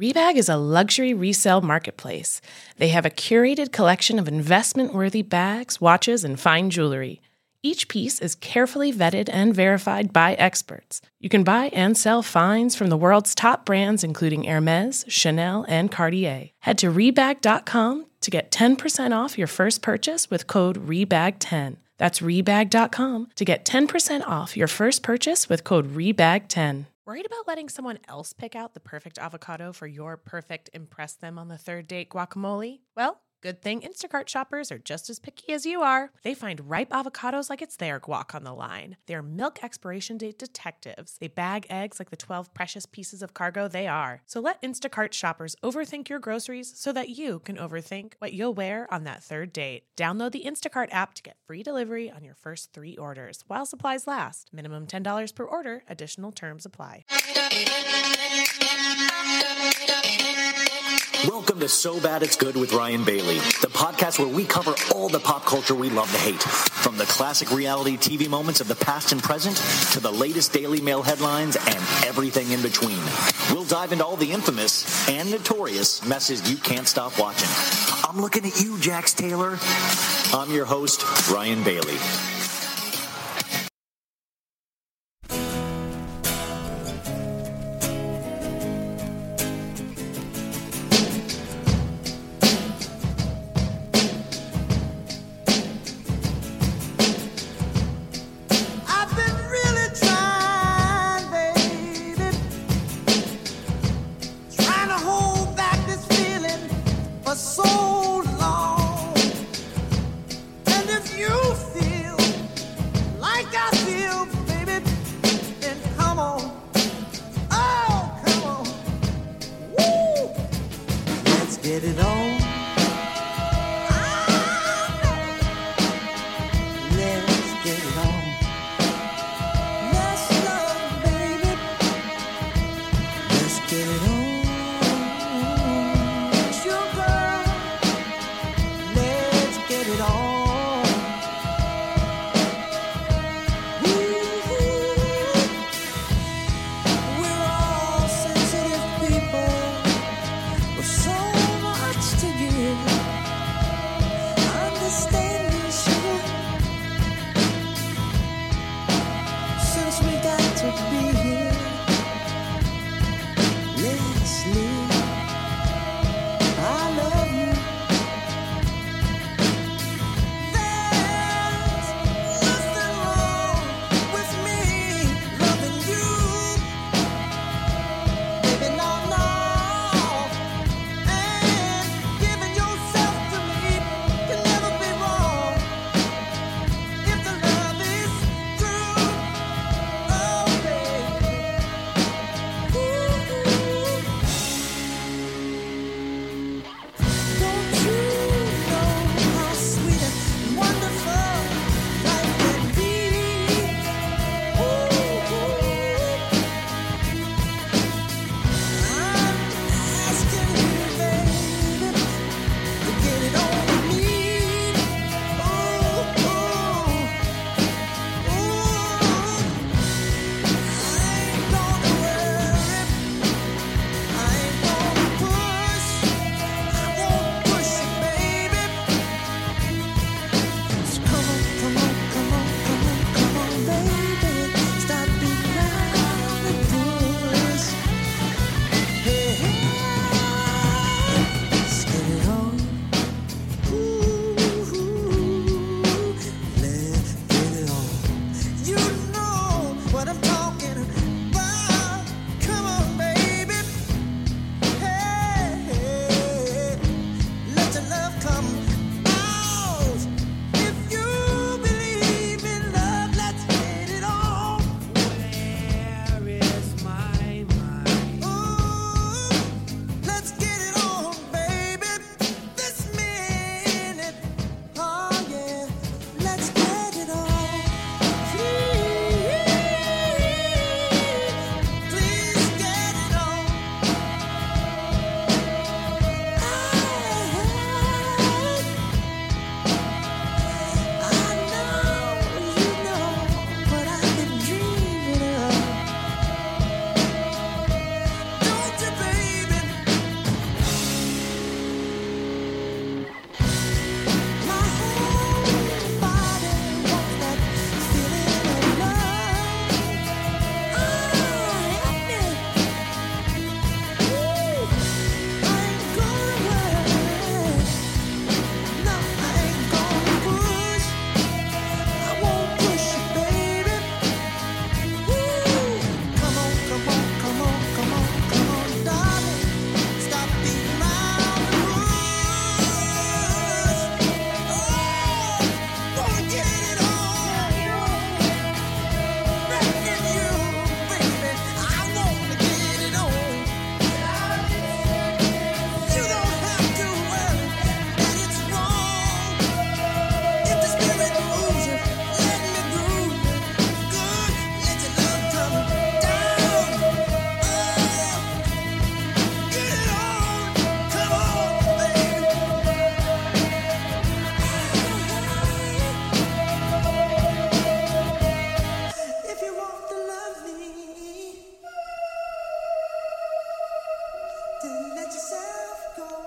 Rebag is a luxury resale marketplace. They have a curated collection of investment-worthy bags, watches, and fine jewelry. Each piece is carefully vetted and verified by experts. You can buy and sell finds from the world's top brands, including Hermes, Chanel, and Cartier. Head to Rebag.com to get 10% off your first purchase with code REBAG10. That's Rebag.com to get 10% off your first purchase with code REBAG10. Worried about letting someone else pick out the perfect avocado for your perfect impress them on the third date guacamole? Well, good thing Instacart shoppers are just as picky as you are. They find ripe avocados like it's their guac on the line. They're milk expiration date detectives. They bag eggs like the 12 precious pieces of cargo they are. So let Instacart shoppers overthink your groceries so that you can overthink what you'll wear on that third date. Download the Instacart app to get free delivery on your first 3 orders while supplies last. Minimum $10 per order. Additional terms apply. Welcome to So Bad It's Good with Ryan Bailey, the podcast where we cover all the pop culture we love to hate, from the classic reality TV moments of the past and present to the latest Daily Mail headlines and everything in between. We'll dive into all the infamous and notorious messes you can't stop watching. I'm looking at you, Jax Taylor. I'm your host, Ryan Bailey. So much to give. Don't let yourself go.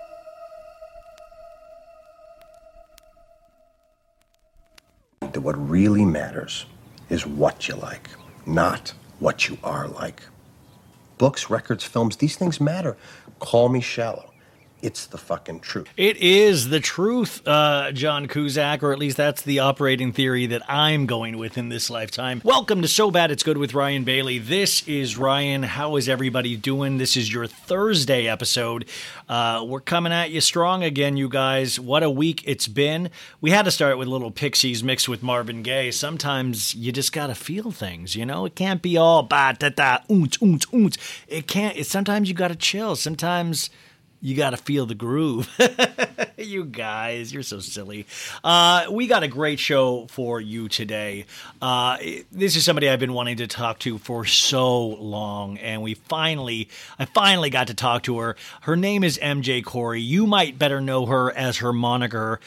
That what really matters is what you like, not what you are like. Books, records, films, these things matter. Call me shallow. It's the fucking truth. It is the truth, John Cusack, or at least that's the operating theory that I'm going with in this lifetime. Welcome to So Bad It's Good with Ryan Bailey. This is Ryan. How is everybody doing? This is your Thursday episode. We're coming at you strong again, you guys. What a week it's been. We had to start with Little Pixies mixed with Marvin Gaye. Sometimes you just gotta feel things, you know? It can't be all ba-da-da, oons. It can't. Sometimes you gotta chill. Sometimes you got to feel the groove. You guys, you're so silly. We got a great show for you today. This is somebody I've been wanting to talk to for so long, and I finally got to talk to her. Her name is MJ Corey. You might better know her as her moniker.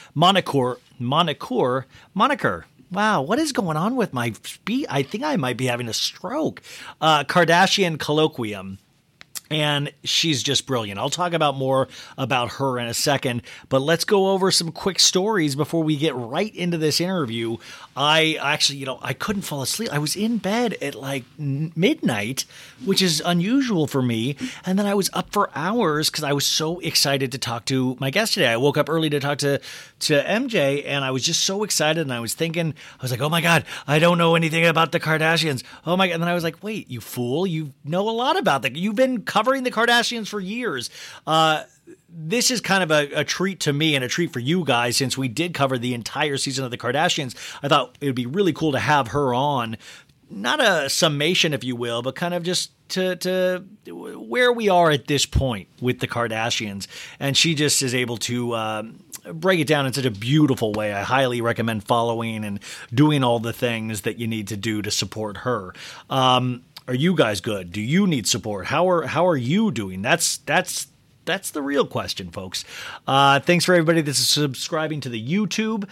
Wow, what is going on with my speech? I think I might be having a stroke. Kardashian Colloquium. And she's just brilliant. I'll talk about more about her in a second, but let's go over some quick stories before we get right into this interview. I actually, I couldn't fall asleep. I was in bed at like midnight, which is unusual for me. And then I was up for hours because I was so excited to talk to my guest today. I woke up early to talk to MJ, and I was just so excited. And I was thinking, I was like, oh my God, I don't know anything about the Kardashians. Oh my God. And then I was like, wait, you fool. You know a lot about them. You've been covering the Kardashians for years. This is kind of a treat to me and a treat for you guys, since we did cover the entire season of the Kardashians. I thought it would be really cool to have her on. Not a summation, if you will, but kind of just to where we are at this point with the Kardashians. And she just is able to break it down in such a beautiful way. I highly recommend following and doing all the things that you need to do to support her. Are you guys good? Do you need support? How are you doing? That's the real question, folks. Thanks for everybody that's subscribing to the YouTube,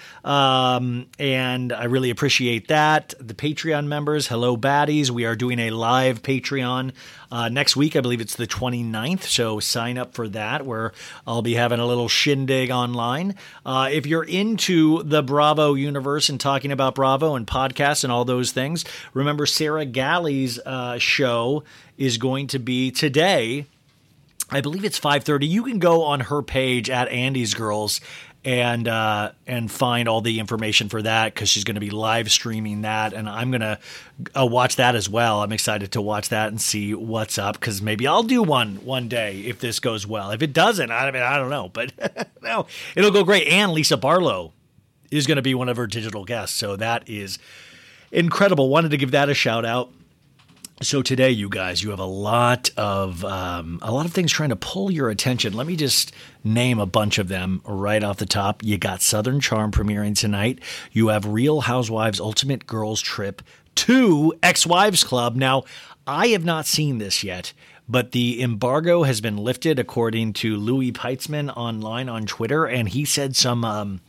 and I really appreciate that. The Patreon members, hello baddies. We are doing a live Patreon next week. I believe it's the 29th, so sign up for that, where I'll be having a little shindig online. If you're into the Bravo universe and talking about Bravo and podcasts and all those things, remember Sarah Galley's show is going to be today. I believe it's 5:30. You can go on her page at Andy's Girls and find all the information for that, because she's going to be live streaming that, and I'm going to watch that as well. I'm excited to watch that and see what's up, because maybe I'll do one day if this goes well. If it doesn't, I don't know, but no, it'll go great. And Lisa Barlow is going to be one of her digital guests, so that is incredible. Wanted to give that a shout out. So today, you guys, you have a lot of things trying to pull your attention. Let me just name a bunch of them right off the top. You got Southern Charm premiering tonight. You have Real Housewives Ultimate Girls Trip 2 Ex-Wives Club. Now, I have not seen this yet, but the embargo has been lifted, according to Louis Peitzman online on Twitter, and he said some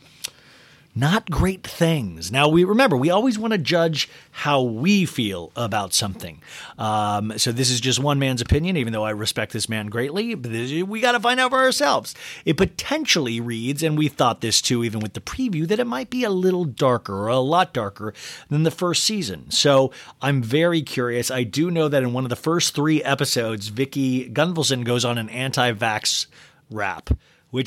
not great things. Now, we always want to judge how we feel about something. So this is just one man's opinion, even though I respect this man greatly. But we got to find out for ourselves. It potentially reads, and we thought this too, even with the preview, that it might be a little darker, or a lot darker than the first season. So I'm very curious. I do know that in one of the first 3 episodes, Vicki Gunvalson goes on an anti-vax rap, which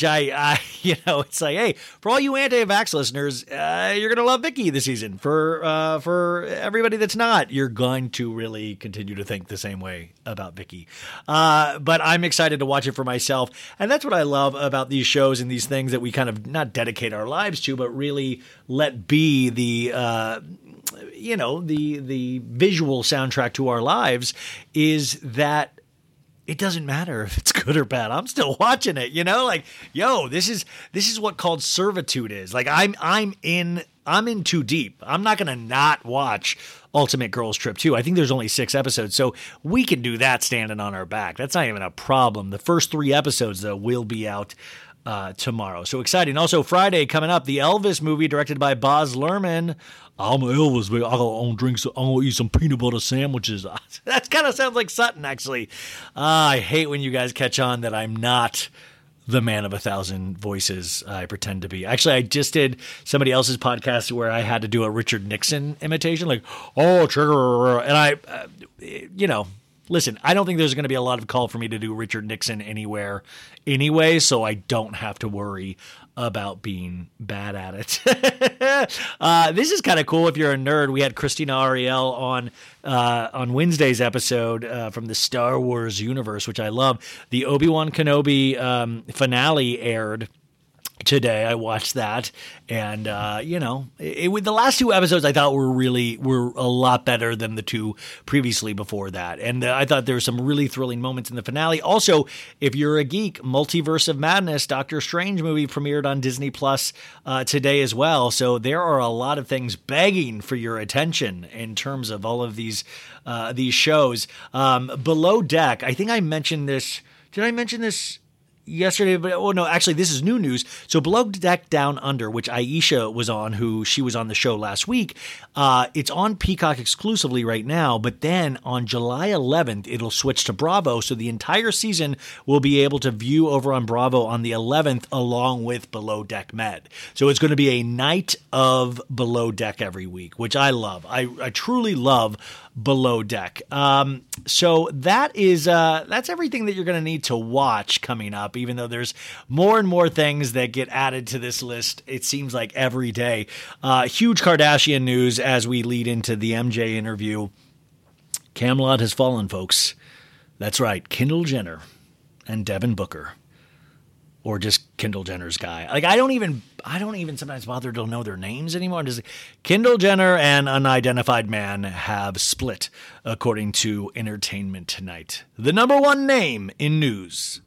it's like, hey, for all you anti-vax listeners, you're going to love Vicki this season. For everybody that's not, you're going to really continue to think the same way about Vicki. But I'm excited to watch it for myself. And that's what I love about these shows and these things that we kind of not dedicate our lives to, but really let be the visual soundtrack to our lives, is that it doesn't matter if it's good or bad. I'm still watching it, this is what called servitude is. Like I'm in too deep. I'm not going to not watch Ultimate Girls Trip 2. I think there's only 6 episodes, so we can do that standing on our back. That's not even a problem. The first 3 episodes, though, will be out tomorrow. So exciting. Also Friday coming up, the Elvis movie directed by Baz Luhrmann. I'm Elvis, baby. I'm gonna eat some peanut butter sandwiches. That kind of sounds like Sutton, actually. I hate when you guys catch on that I'm not the man of 1,000 voices I pretend to be. Actually, I just did somebody else's podcast where I had to do a Richard Nixon imitation, like, oh, trigger. And I, listen, I don't think there's going to be a lot of call for me to do Richard Nixon anywhere anyway, so I don't have to worry about being bad at it. This is kind of cool if you're a nerd. We had Christina Ariel on Wednesday's episode from the Star Wars universe, which I love. The Obi-Wan Kenobi finale aired today. I watched that, and the last two episodes I thought were a lot better than the two previously before that, and I thought there were some really thrilling moments in the finale. Also, if you're a geek, Multiverse of Madness, Doctor Strange movie premiered on Disney Plus today as well. So there are a lot of things begging for your attention in terms of all of these shows. Below Deck, I think I mentioned this. Did I mention this yesterday? But no, actually this is new news. So Below Deck Down Under, which Aisha was on, she was on the show last week, it's on Peacock exclusively right now, but then on July 11th it'll switch to Bravo, so the entire season will be able to view over on Bravo on the 11th along with Below Deck Med. So it's going to be a night of Below Deck every week, which I love. I truly love Below Deck. So that's everything that you're going to need to watch coming up, even though there's more and more things that get added to this list, it seems like every day. Huge Kardashian news as we lead into the MJ interview. Camelot has fallen, folks. That's right, Kendall Jenner and Devin Booker. Or just Kendall Jenner's guy. Like, I don't even sometimes bother to know their names anymore. Just Kendall Jenner and Unidentified Man have split, according to Entertainment Tonight, the number one name in news.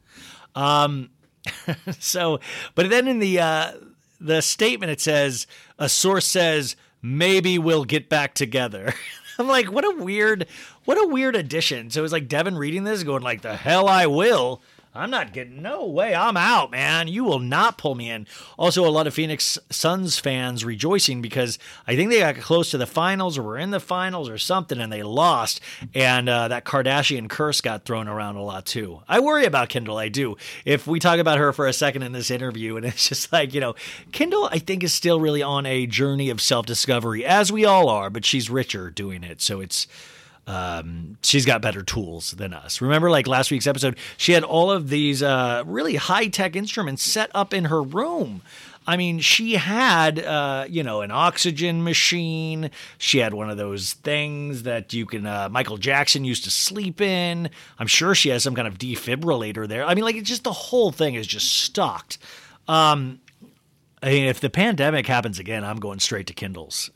So, but then in the statement it says, a source says, maybe we'll get back together. I'm like, what a weird addition. So it's like Devin reading this going like, the hell I will. I'm not getting, no way, I'm out, man. You will not pull me in. Also, a lot of Phoenix Suns fans rejoicing because I think they got close to the finals or were in the finals or something and they lost. And that Kardashian curse got thrown around a lot too. I worry about Kendall, I do. If we talk about her for a second in this interview, and it's just like, Kendall, I think, is still really on a journey of self-discovery, as we all are, but she's richer doing it. So it's... she's got better tools than us. Remember, like last week's episode, she had all of these really high-tech instruments set up in her room. I mean, she had, an oxygen machine. She had one of those things that you can, Michael Jackson used to sleep in. I'm sure she has some kind of defibrillator there. I mean, like, it's just the whole thing is just stocked. I mean, if the pandemic happens again, I'm going straight to Kindle's,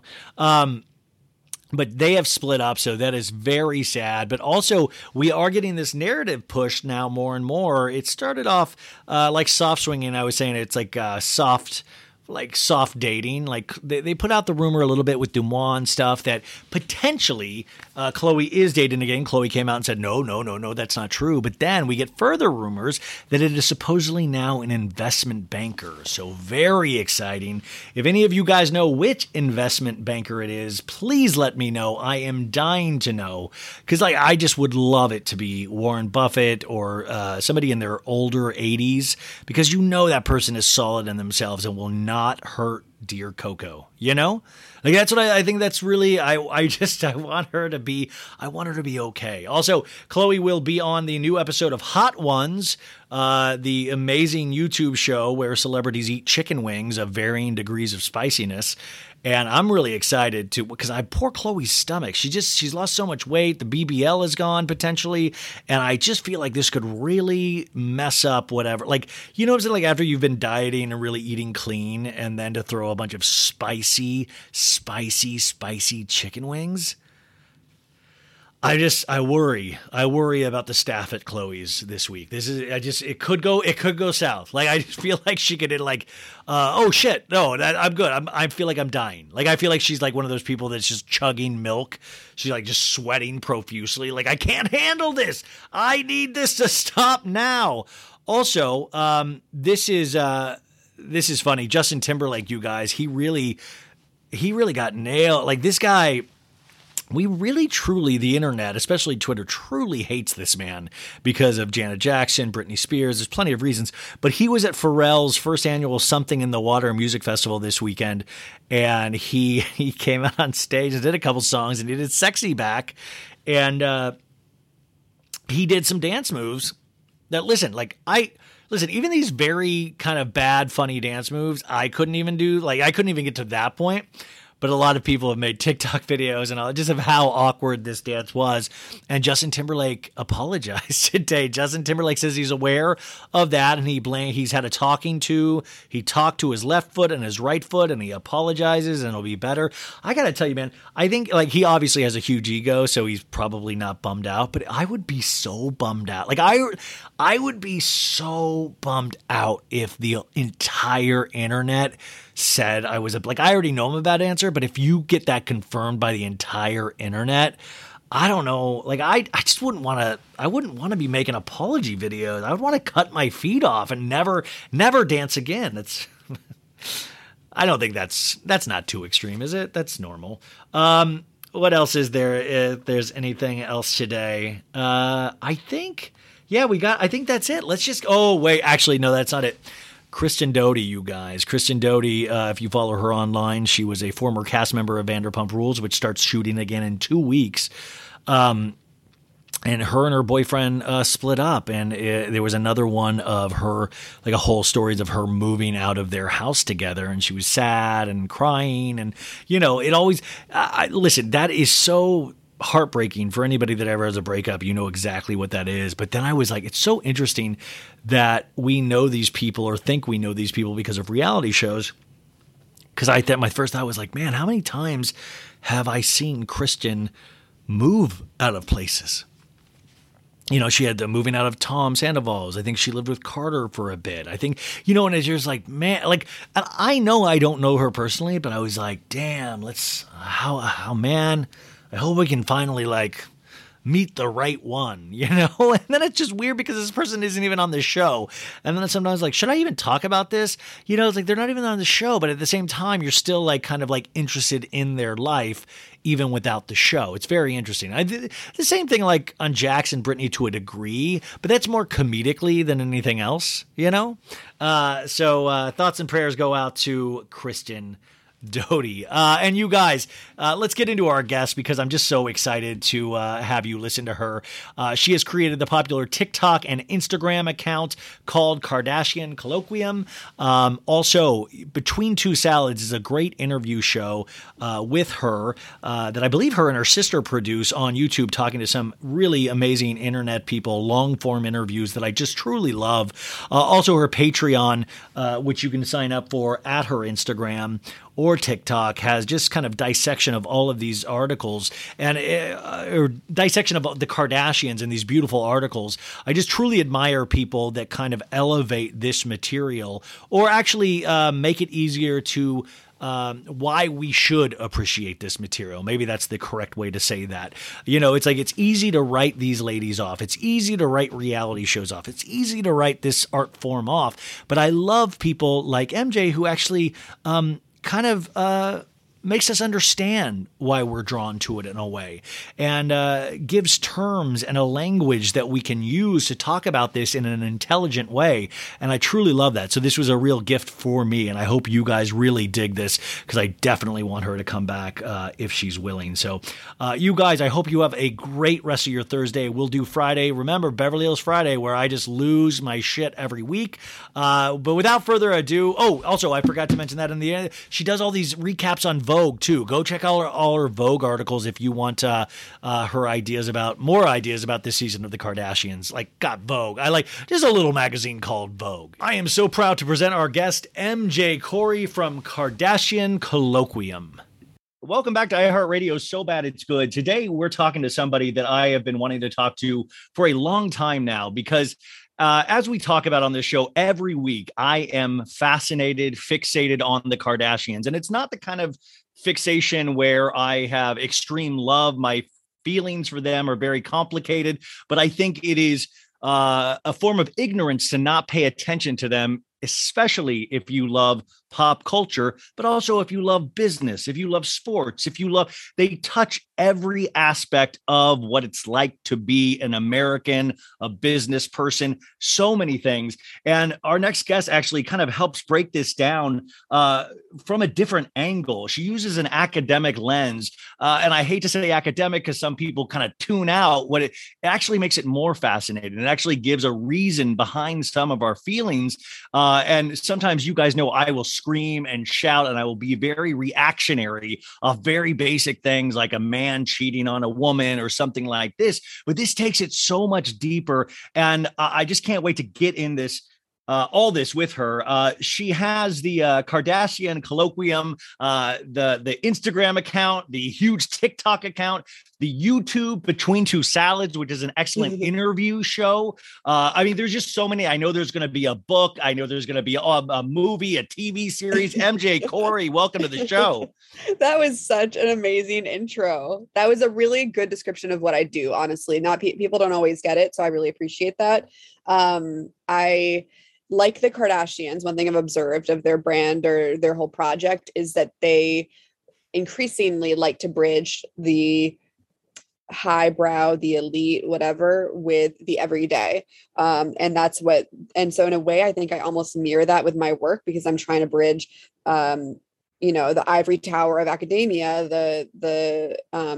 But they have split up, so that is very sad. But also, we are getting this narrative pushed now more and more. It started off like soft swinging. I was saying it's like soft dating. Like they put out the rumor a little bit with Dumois and stuff that potentially Khloe is dating again. Khloe came out and said, no, that's not true. But then we get further rumors that it is supposedly now an investment banker. So very exciting. If any of you guys know which investment banker it is, please let me know. I am dying to know because I just would love it to be Warren Buffett or somebody in their older 80s because that person is solid in themselves and will not hurt dear Coco, like that's what I think. That's really, I want her to be okay. Also, Khloe will be on the new episode of Hot Ones, the amazing YouTube show where celebrities eat chicken wings of varying degrees of spiciness. And I'm really excited because poor Khloe's stomach. She's lost so much weight. The BBL is gone potentially. And I just feel like this could really mess up whatever. Like, what I'm saying? Like after you've been dieting and really eating clean and then to throw a bunch of spicy chicken wings. I worry about the staff at Chloe's this week. It could go south. Like, I just feel like she could like, oh shit, no, I'm good. I feel like I'm dying. Like, I feel like she's like one of those people that's just chugging milk. She's like just sweating profusely. Like, I can't handle this. I need this to stop now. Also, this is funny. Justin Timberlake, you guys, he really got nailed. Like, this guy, we really, truly, the internet, especially Twitter, truly hates this man because of Janet Jackson, Britney Spears. There's plenty of reasons. But he was at Pharrell's first annual Something in the Water music festival this weekend, and he came out on stage and did a couple songs, and he did Sexy Back, and he did some dance moves that, listen, even these very kind of bad, funny dance moves, I couldn't even do. Like, I couldn't even get to that point. But a lot of people have made TikTok videos and all just of how awkward this dance was. And Justin Timberlake apologized today. Justin Timberlake says he's aware of that, and he's had a talking to. He talked to his left foot and his right foot, and he apologizes, and it'll be better. I got to tell you, man, I think, like, he obviously has a huge ego, so he's probably not bummed out. But I would be so bummed out. Like, I would be so bummed out if the entire internet said I was like, I already know I'm a bad answer, but if you get that confirmed by the entire internet, I don't know. Like, I just wouldn't want to be making apology videos. I would want to cut my feet off and never dance again. I don't think that's not too extreme, is it? That's normal. What else is there? If there's anything else today, I think that's it. Let's just, oh wait, actually, no, that's not it. Kristen Doute, you guys. Kristen Doute, if you follow her online, she was a former cast member of Vanderpump Rules, which starts shooting again in 2 weeks. And her and her boyfriend split up, and there was another one of her, like a whole stories of her moving out of their house together, and she was sad and crying, and it always. Listen, that is so heartbreaking for anybody that ever has a breakup. You know exactly what that is. But then I was like, it's so interesting that we know these people or think we know these people because of reality shows. Because I thought, my first thought was like, man, how many times have I seen Kristen move out of places? She had the moving out of Tom Sandoval's. I think she lived with Carter for a bit. I think, and it's just like, man, like, and I know I don't know her personally, but I was like, damn, how man, I hope we can finally like meet the right one, And then it's just weird because this person isn't even on the show. And then sometimes like, should I even talk about this? It's like, they're not even on the show, but at the same time, you're still like kind of like interested in their life, even without the show. It's very interesting. The same thing like on Jax and Britney to a degree, but that's more comedically than anything else, So thoughts and prayers go out to Kristen Doute. And you guys, let's get into our guest because I'm just so excited to have you listen to her. She has created the popular TikTok and Instagram account called Kardashian Colloquium. Also, Between Two Salads is a great interview show with her that I believe her and her sister produce on YouTube, talking to some really amazing internet people, long-form interviews that I just truly love. Also, her Patreon, which you can sign up for at her Instagram or TikTok, has just kind of dissection of all of these articles and or dissection of the Kardashians in these beautiful articles. I just truly admire people that kind of elevate this material or actually make it easier to why we should appreciate this material. Maybe that's the correct way to say that. It's like, it's easy to write these ladies off. It's easy to write reality shows off. It's easy to write this art form off. But I love people like MJ who actually kind of makes us understand why we're drawn to it in a way, and gives terms and a language that we can use to talk about this in an intelligent way. And I truly love that. So this was a real gift for me, and I hope you guys really dig this because I definitely want her to come back if she's willing. So you guys, I hope you have a great rest of your Thursday. We'll do Friday. Remember, Beverly Hills Friday, where I just lose my shit every week. But without further ado, also, I forgot to mention that in the end, she does all these recaps on Vogue too. Go check out all her Vogue articles if you want her more ideas about this season of the Kardashians. Like, got Vogue. I like just a little magazine called Vogue. I am so proud to present our guest, MJ Corey from Kardashian Colloquium. Welcome back to iHeartRadio. So bad it's good. Today, we're talking to somebody that I have been wanting to talk to for a long time now, because as we talk about on this show every week, I am fascinated, fixated on the Kardashians. And it's not the kind of fixation where I have extreme love. My feelings for them are very complicated, but I think it is a form of ignorance to not pay attention to them, especially if you love pop culture, but also if you love business, if you love sports, they touch every aspect of what it's like to be an American, a business person, so many things. And our next guest actually kind of helps break this down from a different angle. She uses an academic lens. And I hate to say academic because some people kind of tune out what it actually makes it more fascinating. It actually gives a reason behind some of our feelings. And sometimes you guys know I will scream and shout, and I will be very reactionary of very basic things like a man cheating on a woman or something like this. But this takes it so much deeper. And I just can't wait to get in this. All this with her. She has the Kardashian Colloquium, the Instagram account, the huge TikTok account, the YouTube Between Two Salads, which is an excellent interview show. I mean, there's just so many. I know there's going to be a book. I know there's going to be a movie, a TV series. MJ Corey, welcome to the show. That was such an amazing intro. That was a really good description of what I do. Honestly, not people don't always get it, so I really appreciate that. I like the Kardashians, one thing I've observed of their brand or their whole project is that they increasingly like to bridge the highbrow, the elite, whatever, with the everyday. And so in a way, I think I almost mirror that with my work because I'm trying to bridge, the ivory tower of academia, the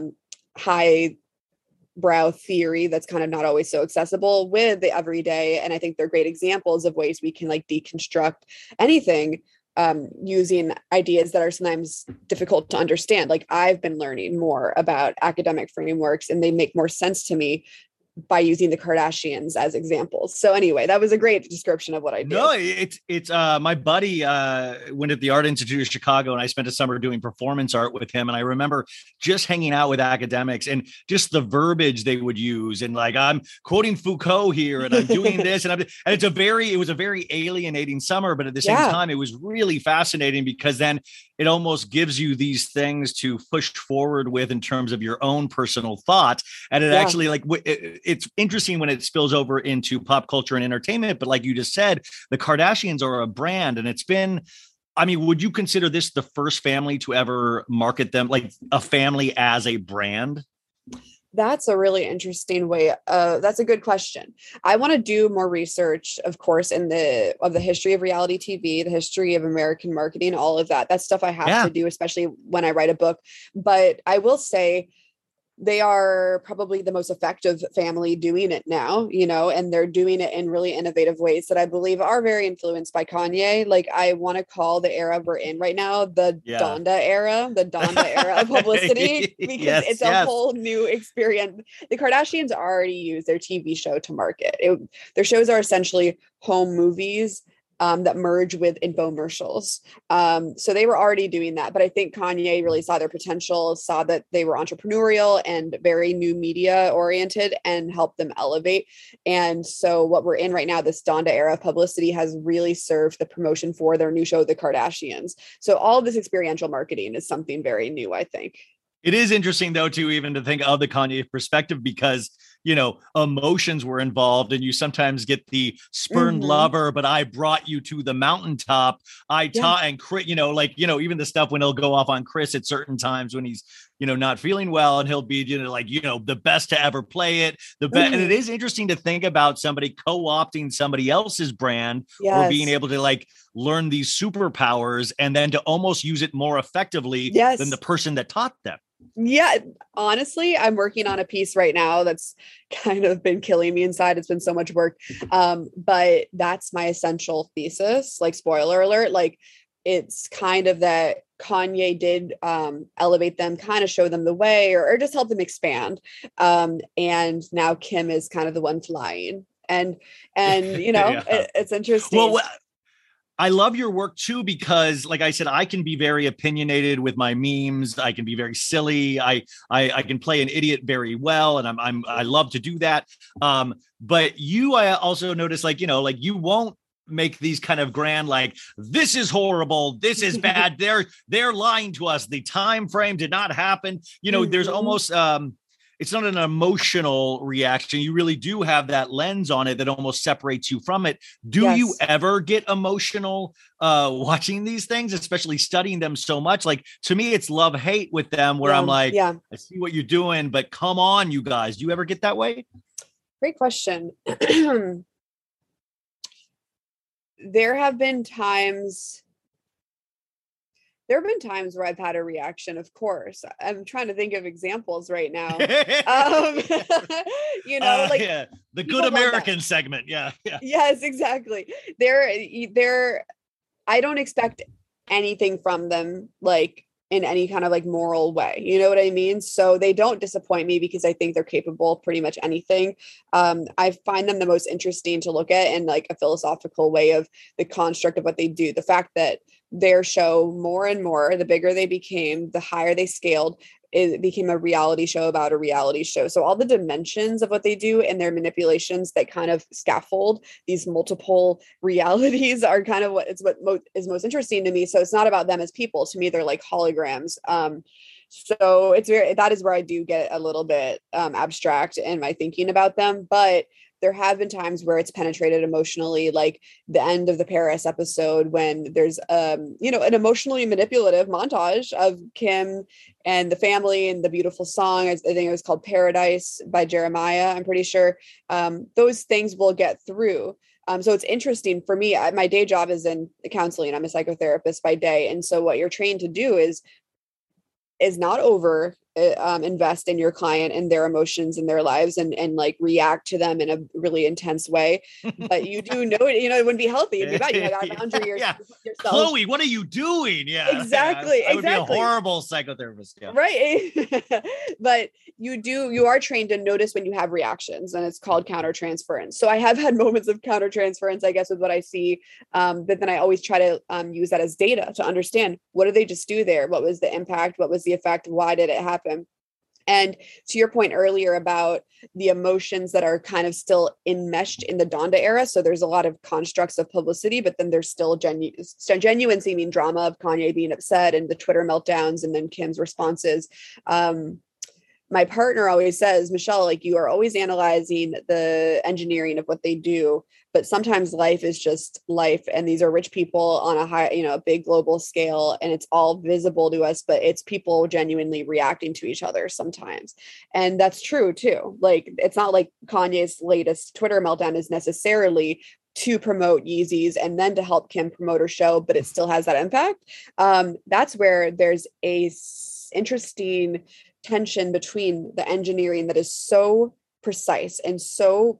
high brow theory that's kind of not always so accessible with the everyday. And I think they're great examples of ways we can like deconstruct anything using ideas that are sometimes difficult to understand. Like I've been learning more about academic frameworks and they make more sense to me by using the Kardashians as examples. So anyway, that was a great description of what I do. No, it's my buddy went at the Art Institute of Chicago and I spent a summer doing performance art with him. And I remember just hanging out with academics and just the verbiage they would use. And like, I'm quoting Foucault here and I'm doing this. And it was a very alienating summer, but at the same time, it was really fascinating because then it almost gives you these things to push forward with in terms of your own personal thought. And it actually it's interesting when it spills over into pop culture and entertainment. But like you just said, the Kardashians are a brand and it's been, I mean, would you consider this the first family to ever market them like a family as a brand? That's a really interesting way. That's a good question. I want to do more research, of course, of the history of reality TV, the history of American marketing, all of that. That's stuff I have to do, especially when I write a book. But I will say they are probably the most effective family doing it now, and they're doing it in really innovative ways that I believe are very influenced by Kanye. Like I want to call the era we're in right now, the Donda era of publicity, because it's a whole new experience. The Kardashians already use their TV show to market. Their shows are essentially home movies that merge with infomercials. So they were already doing that. But I think Kanye really saw their potential, saw that they were entrepreneurial and very new media oriented and helped them elevate. And so what we're in right now, this Donda era of publicity has really served the promotion for their new show, The Kardashians. So all of this experiential marketing is something very new, I think. It is interesting, though, too, even to think of the Kanye perspective, because, emotions were involved and you sometimes get the spurned lover, but I brought you to the mountaintop. And even the stuff when he'll go off on Chris at certain times when he's, not feeling well and he'll be, the best to ever play it. And it is interesting to think about somebody co-opting somebody else's brand or being able to learn these superpowers and then to almost use it more effectively than the person that taught them. Yeah, honestly, I'm working on a piece right now that's kind of been killing me inside. It's been so much work. But that's my essential thesis. Like, spoiler alert, it's kind of that Kanye did elevate them, kind of show them the way or just help them expand. And now Kim is kind of the one flying. And it's interesting. Well, I love your work too, because like I said, I can be very opinionated with my memes. I can be very silly. I can play an idiot very well. And I love to do that. But I also notice, like, like you won't make these kind of grand, like, this is horrible, this is bad, they're lying to us, the time frame did not happen. There's almost it's not an emotional reaction. You really do have that lens on it that almost separates you from it. Do you ever get emotional watching these things, especially studying them so much? Like, to me, it's love hate with them, where I'm like, I see what you're doing, but come on, you guys, do you ever get that way? Great question. There have been times where I've had a reaction, of course. I'm trying to think of examples right now. The Good American segment. Yeah. Yes, exactly. I don't expect anything from them, like, in any kind of like moral way. You know what I mean? So they don't disappoint me because I think they're capable of pretty much anything. I find them the most interesting to look at in like a philosophical way of the construct of what they do. The fact that their show, more and more, the bigger they became, the higher they scaled, it became a reality show about a reality show. So all the dimensions of what they do and their manipulations that kind of scaffold these multiple realities are kind of what is most interesting to me. So it's not about them as people. To me, they're like holograms. So that is where I do get a little bit abstract in my thinking about them. But there have been times where it's penetrated emotionally, like the end of the Paris episode, when there's an emotionally manipulative montage of Kim and the family and the beautiful song. I think it was called Paradise by Jeremiah, I'm pretty sure. Those things will get through. So it's interesting for me. My day job is in counseling. I'm a psychotherapist by day. And so what you're trained to do is not invest in your client and their emotions and their lives and like react to them in a really intense way. But you do know it, it wouldn't be healthy. It'd be bad. You got to boundary yourself. Chloe, what are you doing? Yeah, exactly. I would be a horrible psychotherapist. Yeah. Right. But you are trained to notice when you have reactions, and it's called countertransference. So I have had moments of countertransference, I guess, with what I see. But then I always try to use that as data to understand, what did they just do there? What was the impact? What was the effect? Why did it happen? And to your point earlier about the emotions that are kind of still enmeshed in the Donda era. So there's a lot of constructs of publicity, but then there's still genuine seeming drama of Kanye being upset and the Twitter meltdowns and then Kim's responses. My partner always says, Michelle, like, you are always analyzing the engineering of what they do, but sometimes life is just life. And these are rich people on a high, a big global scale, and it's all visible to us, but it's people genuinely reacting to each other sometimes. And that's true too. Like, it's not like Kanye's latest Twitter meltdown is necessarily to promote Yeezys and then to help Kim promote her show, but it still has that impact. That's where there's a interesting tension between the engineering that is so precise and so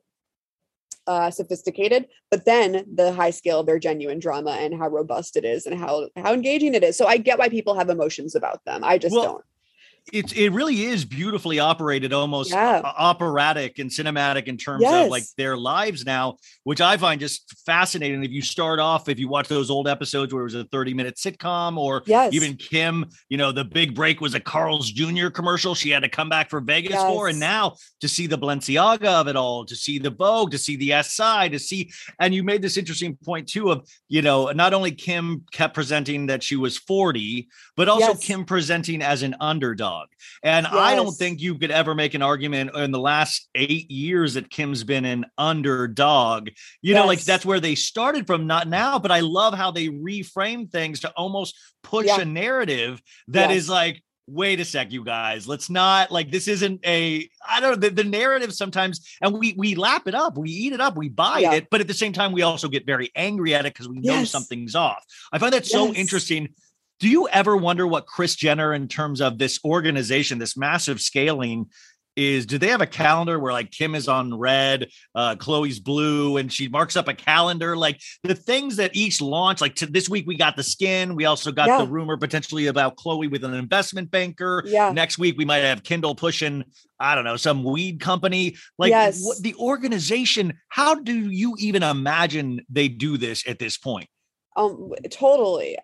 sophisticated, but then the high scale of their genuine drama and how robust it is and how engaging it is. So I get why people have emotions about them. I just don't. It really is beautifully operated, almost operatic and cinematic in terms of like their lives now, which I find just fascinating. If you watch those old episodes where it was a 30-minute sitcom, or even Kim, the big break was a Carl's Jr. commercial she had to come back for Vegas for. And now to see the Balenciaga of it all, to see the Vogue, to see the SI, and you made this interesting point too of, not only Kim kept presenting that she was 40, but also Kim presenting as an underdog. And I don't think you could ever make an argument in the last 8 years that Kim's been an underdog. Like, that's where they started from, not now. But I love how they reframe things to almost push a narrative that is like, wait a sec, you guys, let's not, like, this isn't the narrative sometimes, and we lap it up, we eat it up, we buy it. But at the same time, we also get very angry at it because we know something's off. I find that so interesting. Do you ever wonder what Kris Jenner, in terms of this organization, this massive scaling, do they have a calendar where like Kim is on red, Chloe's blue, and she marks up a calendar, like the things that each launch, like this week we got the skin. We also got the rumor potentially about Chloe with an investment banker. Next week we might have Kindle pushing, I don't know, some weed company. Like the organization, how do you even imagine they do this at this point? Totally.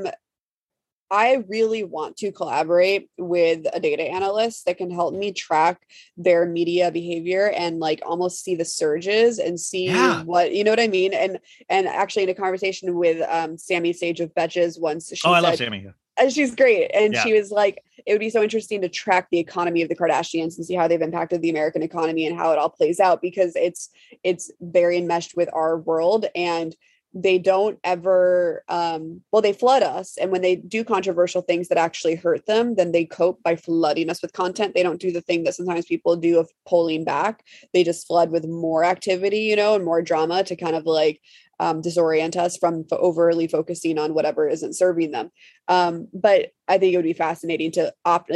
I really want to collaborate with a data analyst that can help me track their media behavior and like almost see the surges and see what, you know what I mean? And actually in a conversation with Sammy Sage of Betches once, she I said, love Sammy. and she's great. And Yeah. she was like, it would be so interesting to track the economy of the Kardashians and see how they've impacted the American economy and how it all plays out, because it's very enmeshed with our world. And they don't ever they flood us, and when they do controversial things that actually hurt them, then they cope by flooding us with content. They don't do the thing that sometimes people do of pulling back. They just flood with more activity, and more drama to kind of like disorient us from overly focusing on whatever isn't serving them. But I think it would be fascinating to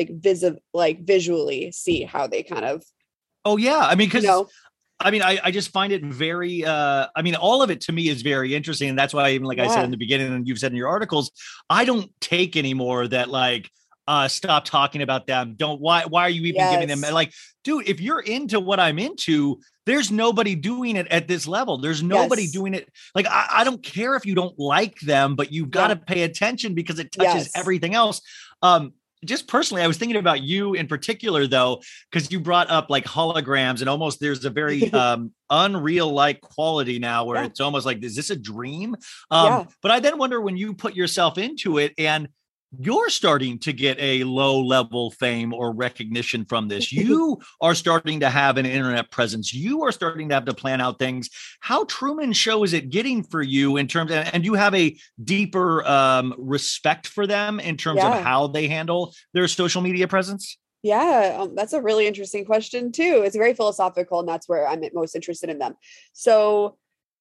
visually see how they kind of I mean, because I just find it very, all of it to me is very interesting. And that's why, even like I said in the beginning, and you've said in your articles, I don't take anymore that like, stop talking about them. Why are you even giving them like, dude, if you're into what I'm into, there's nobody doing it at this level. There's nobody doing it. Like, I don't care if you don't like them, but you've got to pay attention because it touches everything else. Just personally, I was thinking about you in particular, though, because you brought up like holograms and almost there's a very unreal like quality now where it's almost like, is this a dream? But I then wonder when you put yourself into it and you're starting to get a low level fame or recognition from this. You are starting to have an internet presence. You are starting to have to plan out things. How Truman Show is it getting for you in terms of, and you have a deeper respect for them in terms of how they handle their social media presence? Yeah, that's a really interesting question too. It's very philosophical, and that's where I'm most interested in them. So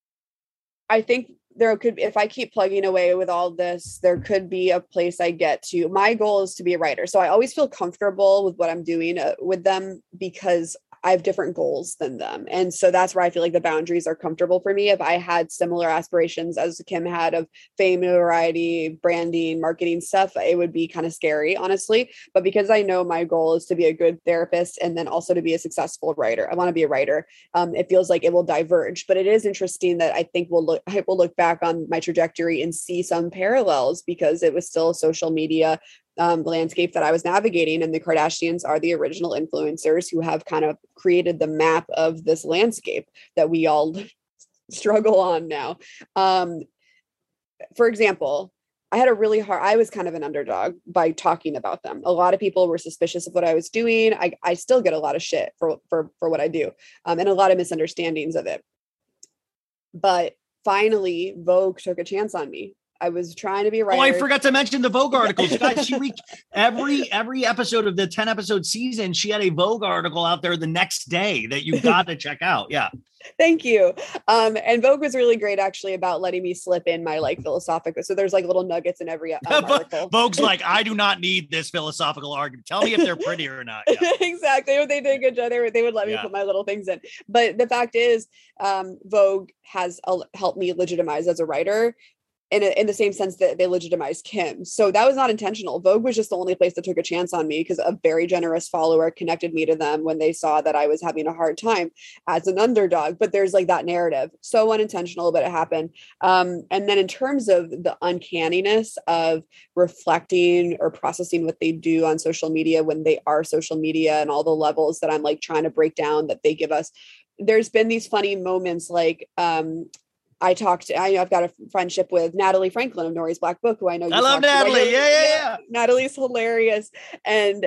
I think there could, if I keep plugging away with all this, there could be a place I get to. My goal is to be a writer. So I always feel comfortable with what I'm doing with them because I have different goals than them. And so that's where I feel like the boundaries are comfortable for me. If I had similar aspirations as Kim had of fame, notoriety, branding, marketing stuff, it would be kind of scary, honestly. But because I know my goal is to be a good therapist and then also to be a successful writer, I want to be a writer. It feels like it will diverge, but it is interesting that I think I will look back on my trajectory and see some parallels because it was still a social media landscape that I was navigating. And the Kardashians are the original influencers who have kind of created the map of this landscape that we all struggle on now. For example, I was kind of an underdog by talking about them. A lot of people were suspicious of what I was doing. I still get a lot of shit for what I do, and a lot of misunderstandings of it. But finally, Vogue took a chance on me. I was trying to be a writer. Oh, I forgot to mention the Vogue articles. Guys, she reached every episode of the 10 episode season. She had a Vogue article out there the next day that you got to check out. Yeah. Thank you. And Vogue was really great actually about letting me slip in my like philosophical. So there's like little nuggets in every article. Vogue's like, I do not need this philosophical argument. Tell me if they're pretty or not. Yeah. Exactly. They did a good job. They would let me put my little things in. But the fact is, Vogue has helped me legitimize as a writer. In the same sense that they legitimized Kim. So that was not intentional. Vogue was just the only place that took a chance on me because a very generous follower connected me to them when they saw that I was having a hard time as an underdog. But there's like that narrative. So unintentional, but it happened. And then in terms of the uncanniness of reflecting or processing what they do on social media when they are social media and all the levels that I'm like trying to break down that they give us, there's been these funny moments like, I've got a friendship with Natalie Franklin of Nori's Black Book, who I know you I love Natalie. Yeah. Natalie's hilarious. And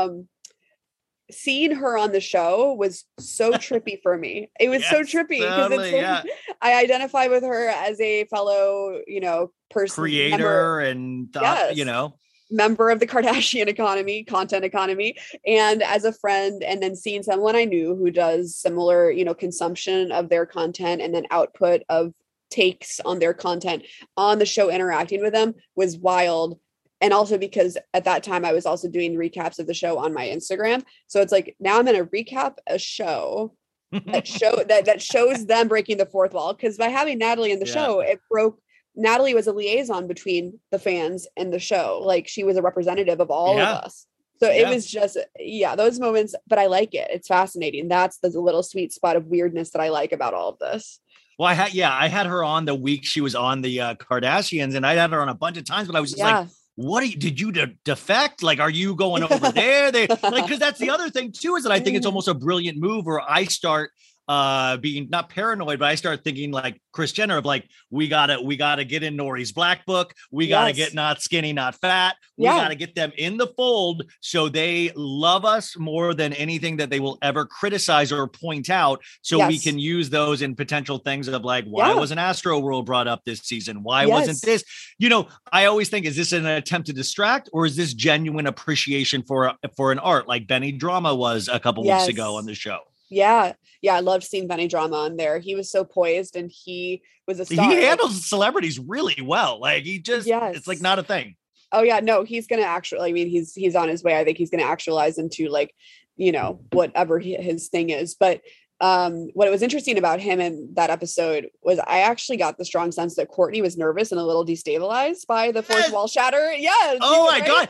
seeing her on the show was so trippy for me. It was so trippy because I identify with her as a fellow, person, creator member of the Kardashian economy, content economy, and as a friend, and then seeing someone I knew who does similar, consumption of their content and then output of takes on their content on the show, interacting with them was wild. And also because at that time I was also doing recaps of the show on my Instagram. So it's like, now I'm going to recap a show that shows them breaking the fourth wall. Because by having Natalie in the show, Natalie was a liaison between the fans and the show. Like she was a representative of all of us. So it was just, those moments, but I like it. It's fascinating. That's the little sweet spot of weirdness that I like about all of this. Well, I had her on the week she was on the Kardashians, and I had her on a bunch of times, but I was just like, what did you defect? Like, are you going over there? They like, because that's the other thing too, is that I think it's almost a brilliant move where I start being not paranoid, but I start thinking like Kris Jenner of like, we gotta get in Nori's black book. We gotta get not skinny, not fat. We gotta get them in the fold so they love us more than anything that they will ever criticize or point out. So we can use those in potential things of like, why wasn't Astro World brought up this season? Why wasn't this? You know, I always think, is this an attempt to distract, or is this genuine appreciation for an art like Benny Drama was a couple weeks ago on the show? Yeah. Yeah. I loved seeing Benny Drama on there. He was so poised and he was a star. He handles celebrities really well. Like he just, it's like not a thing. Oh yeah. No, he's going to actually, I mean, he's on his way. I think he's going to actualize into like, you know, whatever his thing is. But what was interesting about him in that episode was I actually got the strong sense that Courtney was nervous and a little destabilized by the fourth wall shatter. Yes. Oh my God.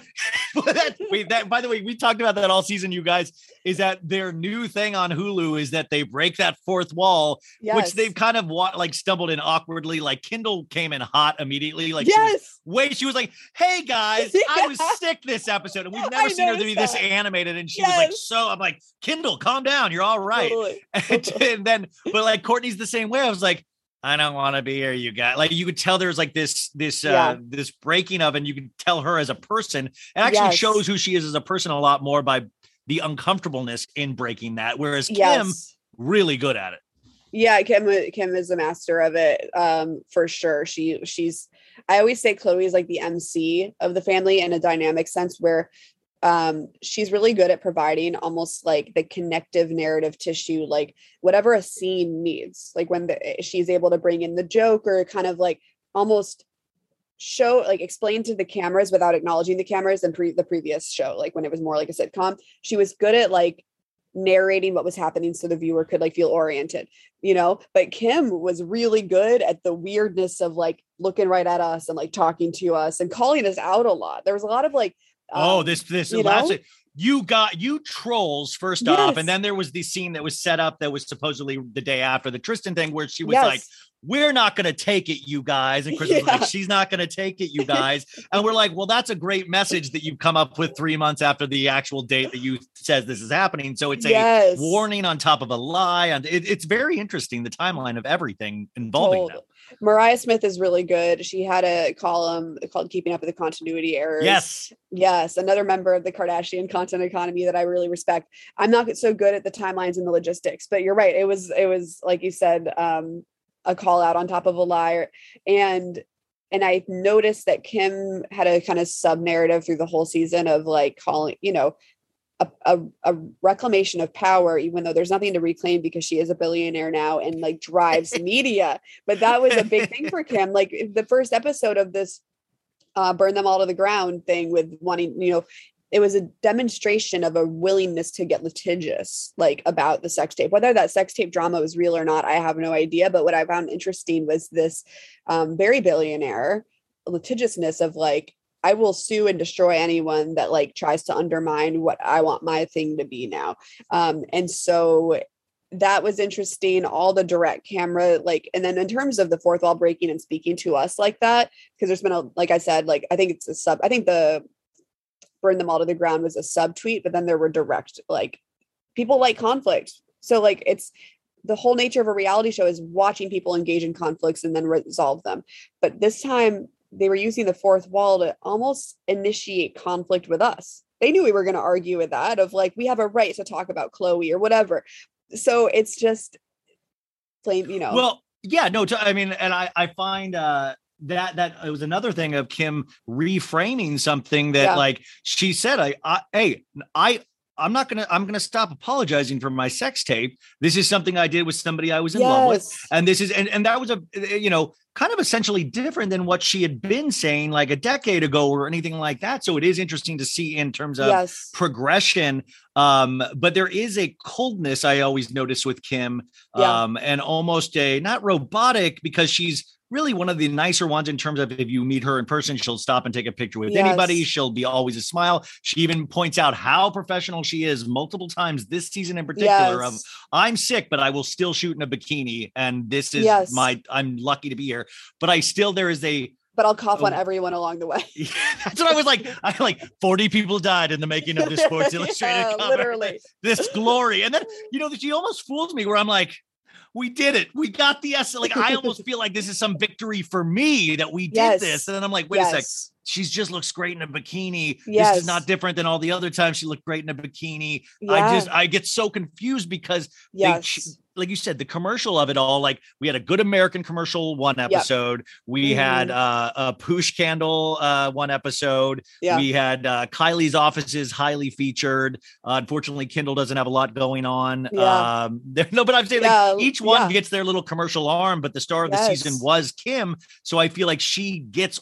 that, by the way, we talked about that all season, you guys, is that their new thing on Hulu is that they break that fourth wall, which they've kind of like stumbled in awkwardly. Like Kendall came in hot immediately. Like she was like, hey guys, I was sick this episode. And we've never seen her to be this animated. And she was like, I'm like, Kendall, calm down. You're all right. Totally. And then, but like Courtney's the same way. I was like, I don't want to be here, you guys. Like you could tell there's like this breaking of, and you can tell her as a person. It actually shows who she is as a person a lot more by the uncomfortableness in breaking that. Whereas Kim, really good at it. Yeah, Kim is a master of it, for sure. She's. I always say Chloe is like the MC of the family in a dynamic sense, where she's really good at providing almost like the connective narrative tissue, like whatever a scene needs, like when she's able to bring in the joke or kind of like almost show, like explain to the cameras without acknowledging the cameras than the previous show. Like when it was more like a sitcom, she was good at like narrating what was happening so the viewer could like feel oriented, you know. But Kim was really good at the weirdness of like looking right at us and like talking to us and calling us out a lot. There was a lot of like, this last, you trolls first off, and then there was the scene that was set up that was supposedly the day after the Tristan thing where she was like, we're not going to take it, you guys. And Chris was like, she's not going to take it, you guys. And we're like, well, that's a great message that you've come up with 3 months after the actual date that you says this is happening. So it's a warning on top of a lie. And it's very interesting, the timeline of everything involving them. Mariah Smith is really good. She had a column called Keeping Up with the Continuity Errors. Yes. Another member of the Kardashian content economy that I really respect. I'm not so good at the timelines and the logistics, but you're right. It was like you said, a call out on top of a lie. And I noticed that Kim had a kind of sub narrative through the whole season of like calling, you know, a reclamation of power, even though there's nothing to reclaim because she is a billionaire now and like drives media. But that was a big thing for Kim. Like the first episode of this burn them all to the ground thing with wanting, you know, it was a demonstration of a willingness to get litigious, like about the sex tape. Whether that sex tape drama was real or not, I have no idea. But what I found interesting was this very billionaire litigiousness of like, I will sue and destroy anyone that like tries to undermine what I want my thing to be now. And so that was interesting. All the direct camera, like, and then in terms of the fourth wall breaking and speaking to us like that, because there's been like I said, like, I think the burn them all to the ground was a subtweet, but then there were direct, like, people like conflict. So like, it's the whole nature of a reality show is watching people engage in conflicts and then resolve them. But this time they were using the fourth wall to almost initiate conflict with us. They knew we were going to argue with that of like, we have a right to talk about Chloe or whatever. So it's just plain, you know. Well, yeah, no, I mean, and I find that it was another thing of Kim reframing something that like she said, I'm going to stop apologizing for my sex tape. This is something I did with somebody I was in love with. And this is, and that was kind of essentially different than what she had been saying like a decade ago or anything like that. So it is interesting to see in terms of progression. But there is a coldness I always notice with Kim, and almost not robotic, because she's really one of the nicer ones in terms of if you meet her in person, she'll stop and take a picture with Yes. anybody. She'll be always a smile. She even points out how professional she is multiple times this season in particular of Yes. I'm sick, but I will still shoot in a bikini. And this is Yes. I'm lucky to be here. But there is a, But I'll cough on everyone along the way. that's what I was like. 40 people died in the making of this Sports Illustrated Yeah, cover. literally. This glory. And then, she almost fools me where I'm like, we did it. We got the S. Like, I almost feel like this is some victory for me that we did Yes. this. And then I'm like, wait a sec. Yes. She's just looks great in a bikini. Yes. This is not different than all the other times she looked great in a bikini. Yeah. I get so confused because Yes. like you said, the commercial of it all, like we had a Good American commercial one episode. We had a Poosh candle one episode. Yeah. We had Kylie's offices highly featured. Unfortunately, Kindle doesn't have a lot going on. Yeah. But I'm saying Yeah, like each one yeah. gets their little commercial arm, but the star of the season Yes. was Kim. So I feel like she gets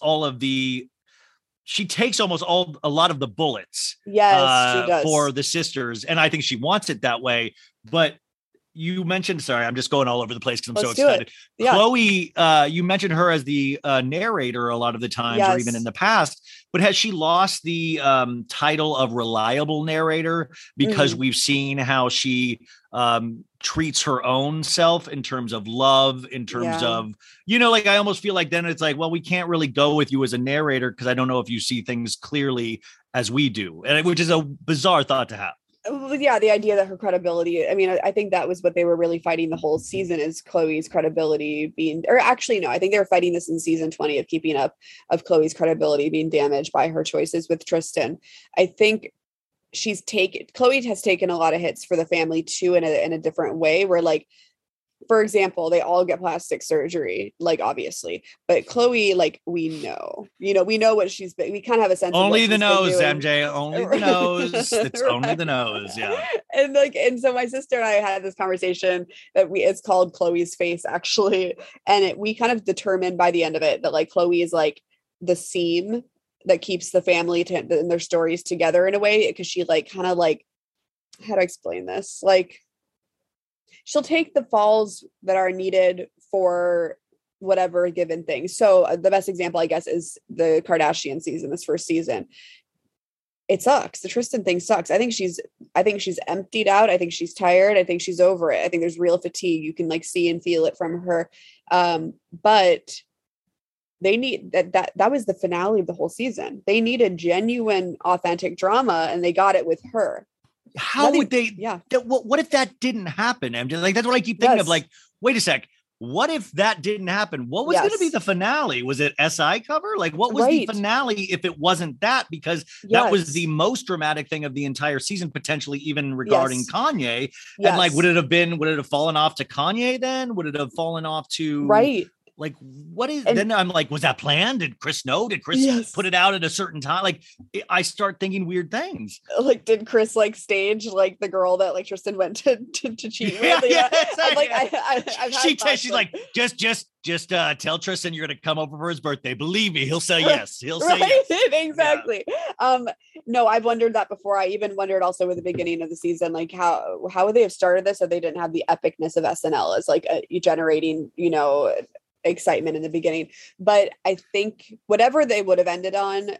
she takes almost a lot of the bullets Yes, she does. for the sisters. And I think she wants it that way. But you mentioned, sorry, I'm just going all over the place because I'm Let's so do excited. it. Yeah. Chloe, you mentioned her as the narrator a lot of the times, or Yes. even in the past, but has she lost the title of reliable narrator because Mm-hmm. we've seen how she treats her own self in terms of love, in terms Yeah. of, like, I almost feel like then it's like, well, we can't really go with you as a narrator because I don't know if you see things clearly as we do, which is a bizarre thought to have. Yeah, the idea that her credibility, I mean, I think that was what they were really fighting the whole season, is Chloe's credibility being, or actually, no, I think they were fighting this in season 20 of keeping up, of Chloe's credibility being damaged by her choices with Tristan. I think Chloe has taken a lot of hits for the family too, in a different way, where, like, for example, they all get plastic surgery, like, obviously, but Chloe, like, we know what she's been, we kind of have a sense Only of the what nose, she's been doing. MJ, only the nose. It's only the nose. Yeah. And so my sister and I had this conversation that it's called Chloe's face, actually. And we kind of determined by the end of it that, like, Chloe is like the seam that keeps the family and their stories together in a way. Cause she, like, kind of, like, how to explain this? Like, she'll take the falls that are needed for whatever given thing. So the best example, I guess, is the Kardashian season, this first season. It sucks. The Tristan thing sucks. I think she's emptied out. I think she's tired. I think she's over it. I think there's real fatigue. You can, like, see and feel it from her. But they need that was the finale of the whole season. They needed genuine, authentic drama, and they got it with her. How would they? Yeah. What if that didn't happen? I'm just like, that's what I keep thinking of. Yes. Like, wait a sec. What if that didn't happen? What was going to Yes. be the finale? Was it SI cover? Like, what was Right. the finale if it wasn't that? Because that was Yes. the most dramatic thing of the entire season, potentially even regarding Yes. Kanye. Yes. And, like, would it have fallen off to Kanye then? Would it have fallen off to Right. Like, what is, And- then I'm like, was that planned? Did Chris know? Did Chris Yes. put it out at a certain time? Like, I start thinking weird things. Like, did Chris, like, stage, like, the girl that, like, Tristan went to cheat with? Yeah, yeah, I'm like, exactly. I've had thoughts She's like- like, just tell Tristan you're going to come over for his birthday. Believe me, he'll say yes. He'll say right? yes. Exactly. No, I've wondered that before. I even wondered also at the beginning of the season, like, how would they have started this if they didn't have the epicness of SNL as, like, generating, excitement in the beginning. But I think whatever they would have ended on,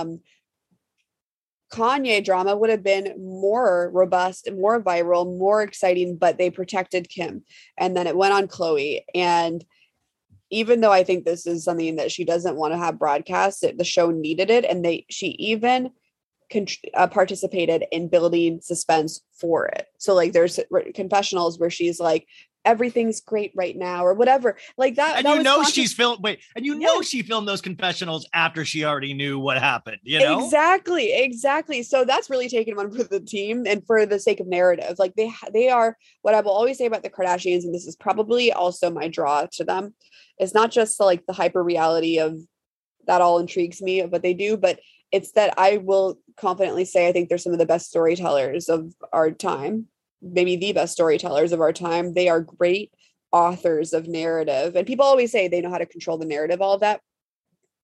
Kanye drama would have been more robust and more viral, more exciting, but they protected Kim. And then it went on Chloe. And even though I think this is something that she doesn't want to have broadcast, the show needed it. And she even participated in building suspense for it. So, like, there's confessionals where she's like, everything's great right now, or whatever, like that. And that you was know conscious- she's filmed. Wait, and you know she filmed those confessionals after she already knew what happened. You know exactly. So that's really taken one for the team and for the sake of narrative. Like, they are what I will always say about the Kardashians, and this is probably also my draw to them. It's not just the hyper reality of that all intrigues me of what they do, but it's that I will confidently say I think they're some of the best storytellers of our time. Maybe the best storytellers of our time. They are great authors of narrative. And people always say they know how to control the narrative, all of that.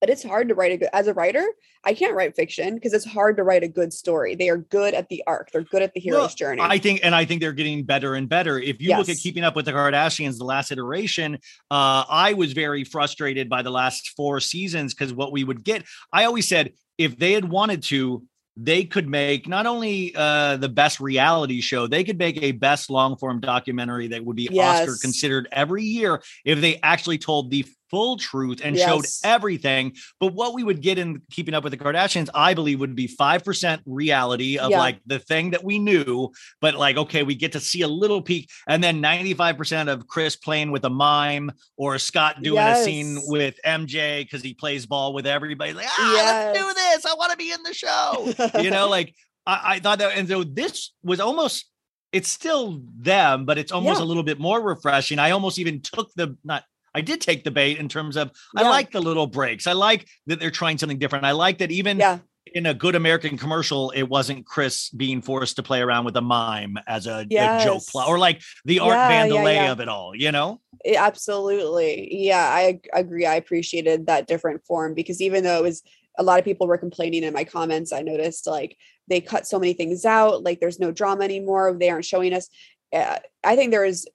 but it's hard to write as a writer. I can't write fiction because it's hard to write a good story. They are good at the arc. They're good at the hero's journey. I think they're getting better and better. If you look at Keeping Up with the Kardashians, the last iteration, I was very frustrated by the last 4 seasons because what we would get, I always said, if they had wanted to, they could make not only the best reality show, they could make a best long form documentary that would be Oscar considered every year if they actually told the full truth and showed everything. But what we would get in Keeping Up with the Kardashians, I believe, would be 5% reality of like the thing that we knew, but like, okay, we get to see a little peek, and then 95% of Kris playing with a mime or Scott doing a scene with MJ because he plays ball with everybody. Like, let's do this. I want to be in the show. You know, like I thought that, and so this was almost, it's still them, but it's almost a little bit more refreshing. I almost even took I did take the bait in terms of, I like the little breaks. I like that they're trying something different. I like that even in a Good American commercial, it wasn't Kris being forced to play around with a mime as a joke plot, or like the Art Vandelay of it all, you know? Absolutely. Yeah, I agree. I appreciated that different form because even though it was, a lot of people were complaining in my comments, I noticed like they cut so many things out, like there's no drama anymore. They aren't showing us. I think there is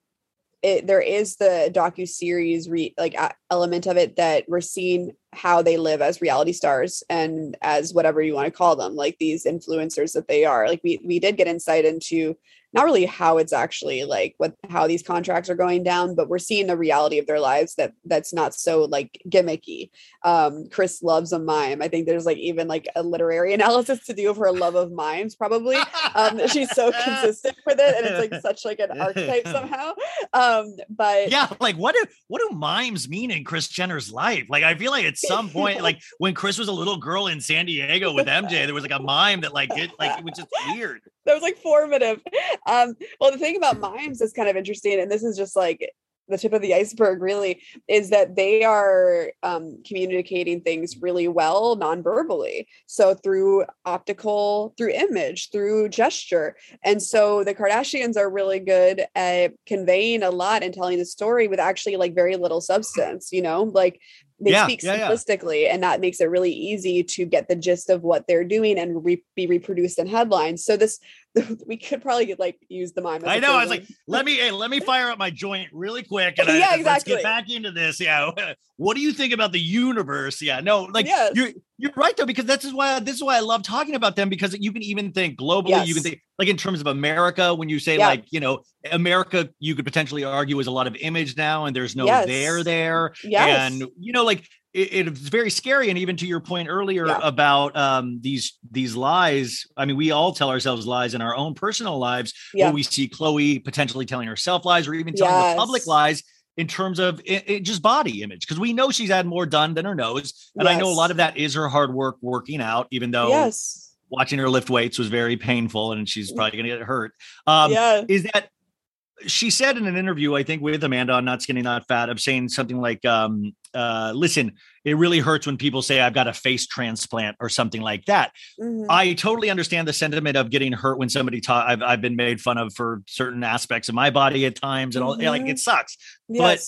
the docu-series element of it that we're seeing how they live as reality stars and as whatever you want to call them, like these influencers that they are. Like we did get insight into not really how it's actually like how these contracts are going down, but we're seeing the reality of their lives that's not so like gimmicky. Kris loves a mime. I think there's like even like a literary analysis to do of her love of mimes, probably. She's so consistent with it, and it's like such like an archetype somehow. But yeah, like what do mimes mean in Kris Jenner's life? Like I feel like at some point, like when Kris was a little girl in San Diego with MJ, there was like a mime that like it was just weird. That was like formative. Well, the thing about mimes is kind of interesting, and this is just like the tip of the iceberg really, is that they are communicating things really well non-verbally. So through optical, through image, through gesture. And so the Kardashians are really good at conveying a lot and telling the story with actually like very little substance, you know, like they speak simplistically, and that makes it really easy to get the gist of what they're doing and be reproduced in headlines. So we could probably like use the mime. I know. I was like, let me fire up my joint really quick. And let's get back into this. Yeah. What do you think about the universe? Yeah, no, like you're right though, because this is why I love talking about them, because you can even think globally. You can think like in terms of America, when you say like, you know, America, you could potentially argue is a lot of image now, and there's no there. And you know, like it's very scary. And even to your point earlier about these lies, I mean, we all tell ourselves lies in our own personal lives, where we see Khloe potentially telling herself lies, or even telling the public lies in terms of just body image, because we know she's had more done than her nose. And I know a lot of that is her hard work working out, even though watching her lift weights was very painful and she's probably going to get hurt. Is that she said in an interview, I think with Amanda on Not Skinny Not Fat, of saying something like, listen, it really hurts when people say I've got a face transplant or something like that. Mm-hmm. I totally understand the sentiment of getting hurt when somebody I've been made fun of for certain aspects of my body at times, and all, like it sucks. But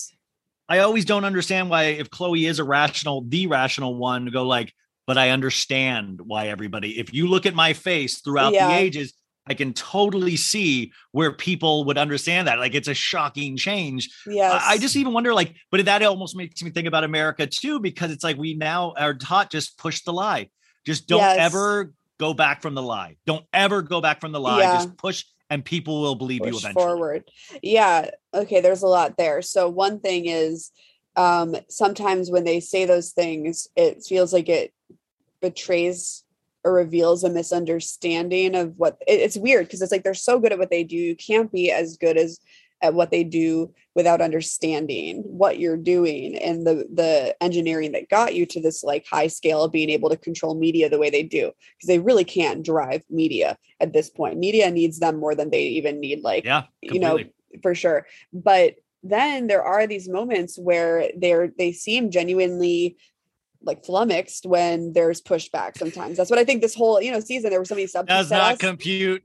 I always don't understand why, if Khloe is the rational one, to go like, but I understand why everybody, if you look at my face throughout the ages, I can totally see where people would understand that. Like, it's a shocking change. Yes. I just even wonder, like, but that almost makes me think about America too, because it's like we now are taught, just push the lie. Just don't ever go back from the lie. Don't ever go back from the lie. Just push, and people will believe you eventually. Forward. Yeah. Okay. There's a lot there. So one thing is, sometimes when they say those things, it feels like it betrays or reveals a misunderstanding of what it's weird, because it's like they're so good at what they do. You can't be as good at what they do without understanding what you're doing and the engineering that got you to this like high scale of being able to control media the way they do, because they really can't drive media at this point. Media needs them more than they even need, like, you know, for sure. But then there are these moments where they seem genuinely like flummoxed when there's pushback. Sometimes that's what I think this whole, you know, season, there were so many subjects. Does not compute.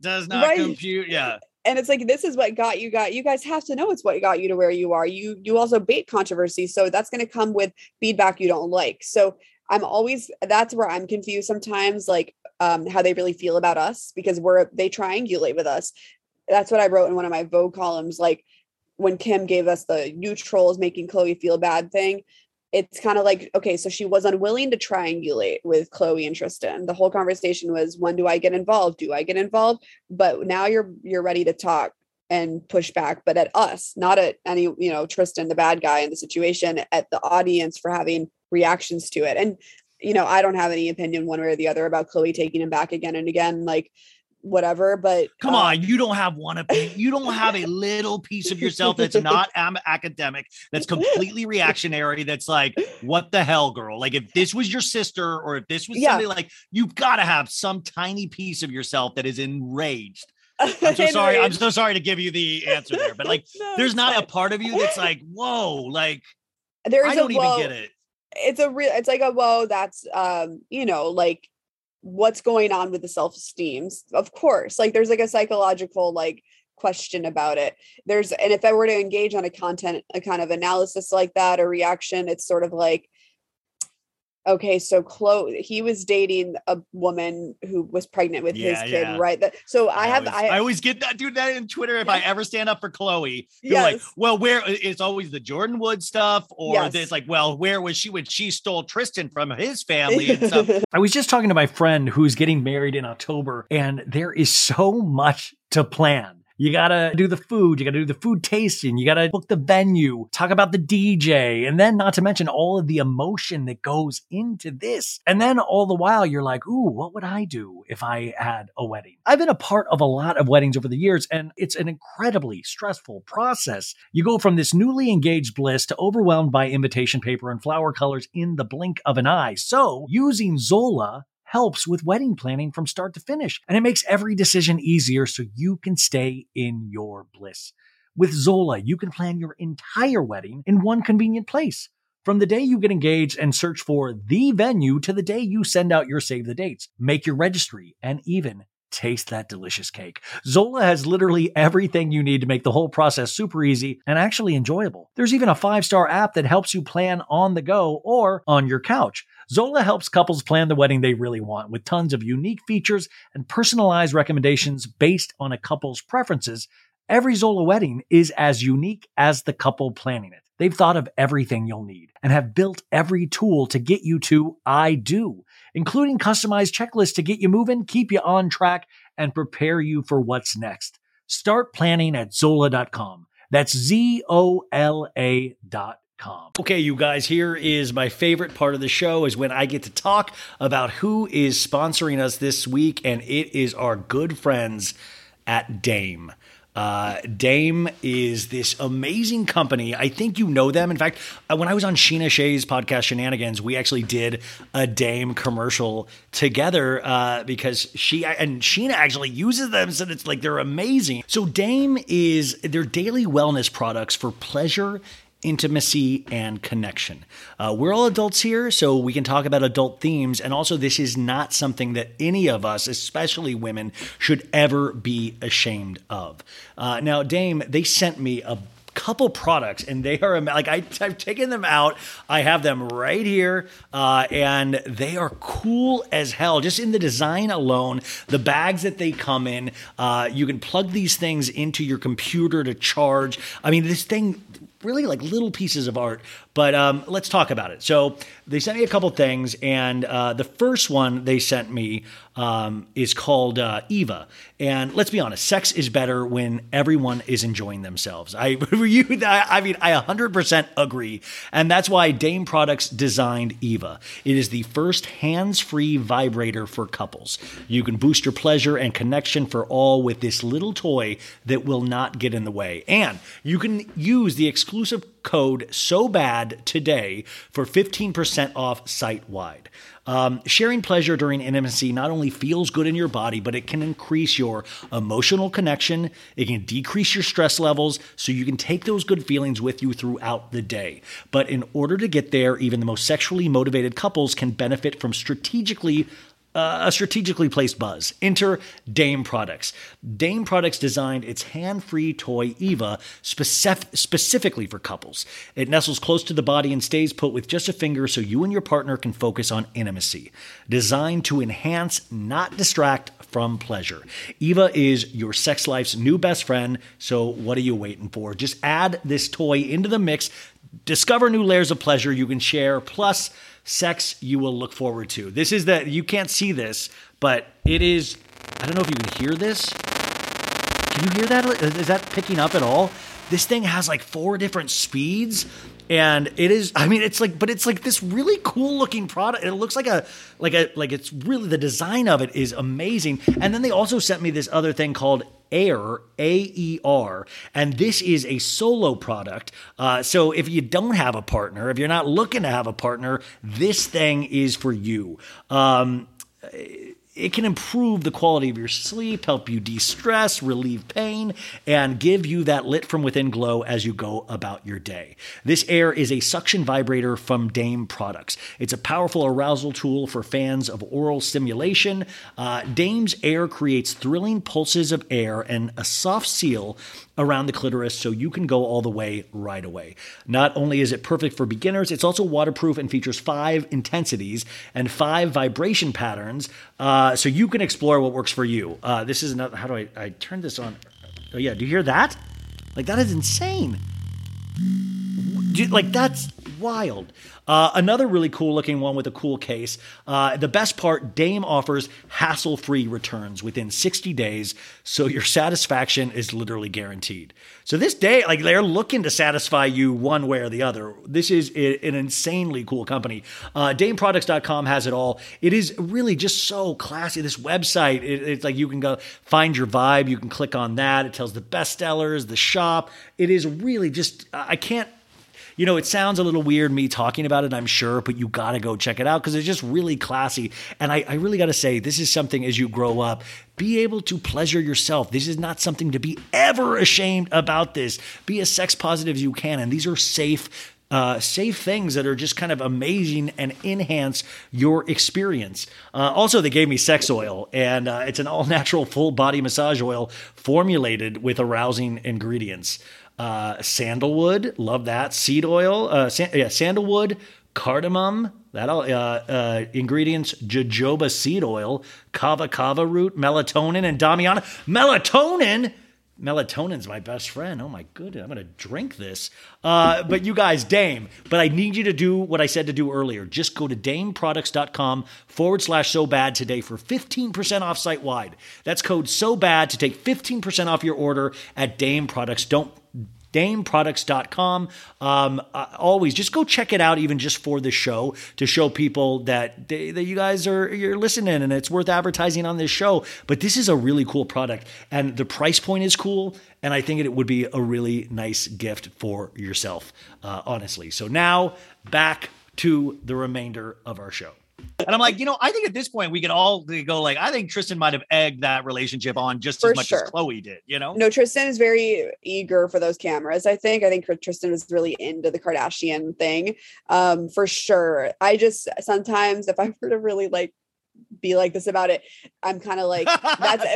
Yeah. And it's like, this is what got you guys have to know it's what got you to where you are. You also bait controversy. So that's going to come with feedback you don't like. So that's where I'm confused sometimes, like how they really feel about us, because they triangulate with us. That's what I wrote in one of my Vogue columns. Like when Kim gave us the neutrals making Khloe feel bad thing, it's kind of like, okay, so she was unwilling to triangulate with Khloe and Tristan. The whole conversation was, when do I get involved? Do I get involved? But now you're ready to talk and push back, but at us, not at any, Tristan, the bad guy in the situation, at the audience for having reactions to it. And, I don't have any opinion one way or the other about Khloe taking him back again and again, like whatever, but come on, you don't have one opinion. You don't have a little piece of yourself that's not academic, that's completely reactionary, that's like, what the hell, girl? Like, if this was your sister, or if this was somebody, like, you've got to have some tiny piece of yourself that is enraged. I'm so sorry to give you the answer there, but like, no, there's not a part of you that's like, whoa, like, I don't even get it. It's like a whoa, that's like, what's going on with the self-esteem? Of course, like there's like a psychological like question about it. And if I were to engage on a kind of analysis like that or reaction, it's sort of like, okay, so he was dating a woman who was pregnant with his kid, right? I always get that, dude, that in Twitter. If I ever stand up for Khloe, you're like, well, where it's always the Jordan Wood stuff, or it's like, well, where was she when she stole Tristan from his family and stuff? I was just talking to my friend who's getting married in October, and there is so much to plan. You gotta do the food, you gotta do the food tasting, you gotta book the venue, talk about the DJ, and then not to mention all of the emotion that goes into this. And then all the while you're like, ooh, what would I do if I had a wedding? I've been a part of a lot of weddings over the years, and it's an incredibly stressful process. You go from this newly engaged bliss to overwhelmed by invitation paper and flower colors in the blink of an eye. So using Zola helps with wedding planning from start to finish, and it makes every decision easier so you can stay in your bliss. With Zola, you can plan your entire wedding in one convenient place. From the day you get engaged and search for the venue to the day you send out your save the dates, make your registry, and even taste that delicious cake. Zola has literally everything you need to make the whole process super easy and actually enjoyable. There's even a 5-star app that helps you plan on the go or on your couch. Zola helps couples plan the wedding they really want with tons of unique features and personalized recommendations based on a couple's preferences. Every Zola wedding is as unique as the couple planning it. They've thought of everything you'll need and have built every tool to get you to I do, including customized checklists to get you moving, keep you on track, and prepare you for what's next. Start planning at Zola.com. That's ZOLA.com. Okay, you guys, here is my favorite part of the show, is when I get to talk about who is sponsoring us this week, and it is our good friends at Dame. Dame is this amazing company. I think you know them. In fact, when I was on Sheena Shea's podcast Shenanigans, we actually did a Dame commercial together because Sheena actually uses them, so it's like they're amazing. So Dame is their daily wellness products for pleasure, intimacy, and connection. We're all adults here, so we can talk about adult themes. And also, this is not something that any of us, especially women, should ever be ashamed of. Now, Dame, they sent me a couple products, and they are like, I've taken them out. I have them right here, and they are cool as hell. Just in the design alone, the bags that they come in, you can plug these things into your computer to charge. I mean, this thing, really like little pieces of art, but let's talk about it. So they sent me a couple things, and the first one they sent me is called Eva. And let's be honest, sex is better when everyone is enjoying themselves. I 100% agree. And that's why Dame Products designed Eva. It is the first hands-free vibrator for couples. You can boost your pleasure and connection for all with this little toy that will not get in the way. And you can use the exclusive code SOBAD today for 15% off site-wide. Sharing pleasure during intimacy not only feels good in your body, but it can increase your emotional connection. It can decrease your stress levels so you can take those good feelings with you throughout the day. But in order to get there, even the most sexually motivated couples can benefit from strategically a strategically placed buzz. Enter Dame Products. Dame Products designed its hand-free toy Eva specifically for couples. It nestles close to the body and stays put with just a finger so you and your partner can focus on intimacy. Designed to enhance, not distract from pleasure. Eva is your sex life's new best friend, so what are you waiting for? Just add this toy into the mix. Discover new layers of pleasure you can share, plus sex you will look forward to. This is that you can't see this, but it is, I don't know if you can hear this. Can you hear that? Is that picking up at all? This thing has like 4 different speeds, and it is, I mean, it's like this really cool looking product. It looks like it's really, the design of it is amazing. And then they also sent me this other thing called Aer, A-E-R, and this is a solo product. So if you don't have a partner, if you're not looking to have a partner, this thing is for you. It can improve the quality of your sleep, help you de-stress, relieve pain, and give you that lit from within glow as you go about your day. This Aer is a suction vibrator from Dame Products. It's a powerful arousal tool for fans of oral stimulation. Dame's Aer creates thrilling pulses of air and a soft seal around the clitoris so you can go all the way right away. Not only is it perfect for beginners, it's also waterproof and features 5 intensities and 5 vibration patterns, so you can explore what works for you. This is another, how do I turn this on? Oh yeah, do you hear that? Like, that is insane. Like, that's wild. Another really cool looking one with a cool case. The best part, Dame offers hassle-free returns within 60 days, so your satisfaction is literally guaranteed. So this day, like, they're looking to satisfy you one way or the other. This is an insanely cool company. DameProducts.com has it all. It is really just so classy. This website, it's like you can go find your vibe. You can click on that. It tells the bestsellers, the shop. It is really just, I can't, you know, it sounds a little weird me talking about it, I'm sure, but you got to go check it out because it's just really classy. And I really got to say, this is something as you grow up, be able to pleasure yourself. This is not something to be ever ashamed about this. Be as sex positive as you can. And these are safe things that are just kind of amazing and enhance your experience. Also, they gave me sex oil, and it's an all-natural full body massage oil formulated with arousing ingredients. Sandalwood, love that. Seed oil, sandalwood, cardamom, that all ingredients: jojoba seed oil, kava root, melatonin, and damiana. Melatonin's my best friend. Oh my goodness, I'm gonna drink this. But you guys, Dame. But I need you to do what I said to do earlier. Just go to DameProducts.com/SoBad today for 15% off site wide. That's code SoBad to take 15% off your order at Dame Products. DameProducts.com. Always just go check it out, even just for the show, to show people that you guys you're listening and it's worth advertising on this show. But this is a really cool product, and the price point is cool, and I think it would be a really nice gift for yourself, honestly. So now back to the remainder of our show. And I'm like, I think at this point we could all go like, I think Tristan might have egged that relationship on just as much as Chloe did, No, Tristan is very eager for those cameras. I think Tristan was really into the Kardashian thing, for sure. I just, sometimes if I were to really be like this about it, I'm kind of like, that's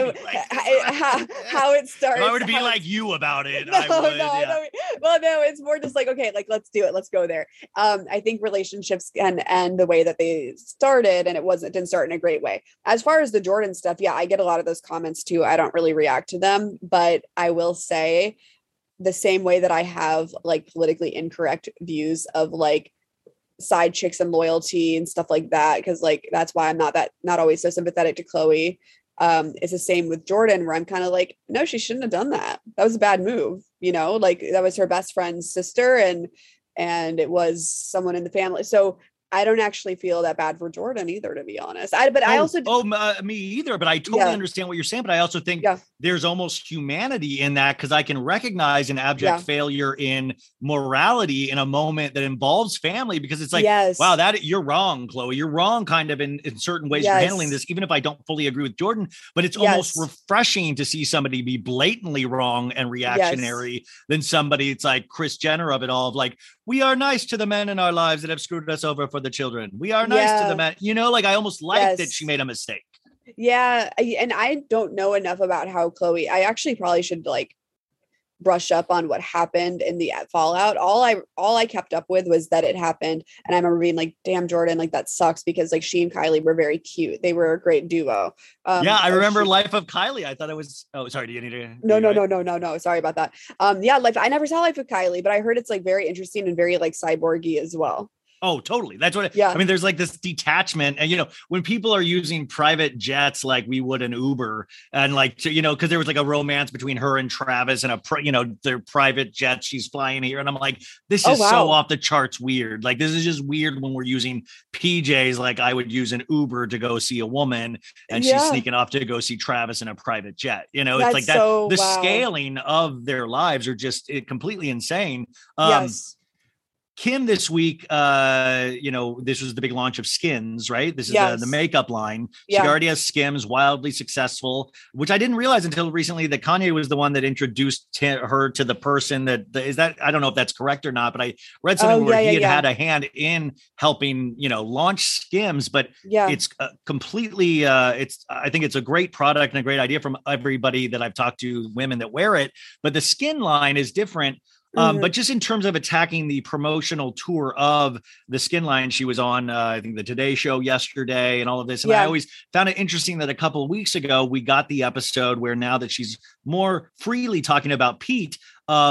how it starts. If I were to be like you about it, no, it's more just like, okay, let's do it. Let's go there. I think relationships can end the way that they started, and it didn't start in a great way. As far as the Jordan stuff, yeah, I get a lot of those comments too. I don't really react to them, but I will say the same way that I have politically incorrect views of side chicks and loyalty and stuff like that, because that's why I'm not always so sympathetic to Chloe. It's the same with Jordan, where I'm kind of like, no, she shouldn't have done that. That was a bad move, that was her best friend's sister, and it was someone in the family. So I don't actually feel that bad for Jordan either, to be honest. Me either. But I totally understand what you're saying. But I also think there's almost humanity in that, because I can recognize an abject failure in morality in a moment that involves family, because it's like, wow, that you're wrong, Chloe. You're wrong, kind of in certain ways you're handling this, even if I don't fully agree with Jordan. But it's almost refreshing to see somebody be blatantly wrong and reactionary than somebody, it's like Kris Jenner of it all, of like, we are nice to the men in our lives that have screwed us over for the children. We are nice to the men. You know, like I almost like that she made a mistake. Yeah. And I don't know enough about how Chloe, I actually probably should like brush up on what happened in the fallout. All I kept up with was that it happened. And I remember being like, damn, Jordan, like that sucks, because like she and Kylie were very cute. They were a great duo. I remember Life of Kylie. I thought it was, oh, sorry. Do you need to? No. Sorry about that. I never saw Life of Kylie, but I heard it's like very interesting and very like cyborgy as well. Oh, totally. That's what I mean, there's like this detachment, and, you know, when people are using private jets, like we would an Uber, and like, you know, cause there was like a romance between her and Travis and their private jet, she's flying here. And I'm like, this is so off the charts weird. Like, this is just weird when we're using PJs. Like I would use an Uber to go see a woman, and she's sneaking off to go see Travis in a private jet. You know, it's like that. The scaling of their lives are just completely insane. Yes. Kim this week, this was the big launch of Skims, right? This is the makeup line. She already has Skims, wildly successful, which I didn't realize until recently that Kanye was the one that introduced her to the person I don't know if that's correct or not, but I read something where he had a hand in helping, launch Skims, but it's completely, I think it's a great product and a great idea from everybody that I've talked to, women that wear it, but the skin line is different. But just in terms of attacking the promotional tour of the skin line, she was on, I think, the Today Show yesterday and all of this. And I always found it interesting that a couple of weeks ago, we got the episode where now that she's more freely talking about Pete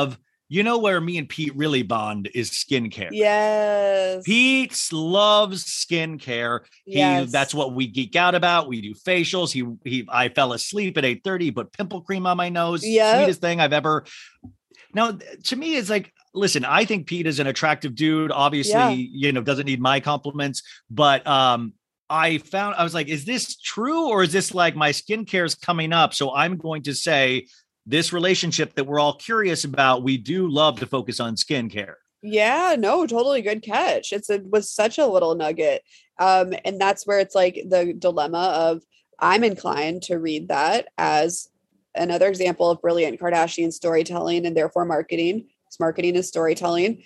where me and Pete really bond is skincare. Yes. Pete loves skincare. That's what we geek out about. We do facials. I fell asleep at 8:30, put pimple cream on my nose. Sweetest thing I've ever. Now, to me, it's like, listen, I think Pete is an attractive dude. Obviously, doesn't need my compliments. But I was like, is this true? Or is this like my skincare is coming up? So I'm going to say this relationship that we're all curious about, we do love to focus on skincare. Yeah, no, totally good catch. It was such a little nugget. And that's where it's like the dilemma of I'm inclined to read that as another example of brilliant Kardashian storytelling and therefore marketing. Marketing is storytelling.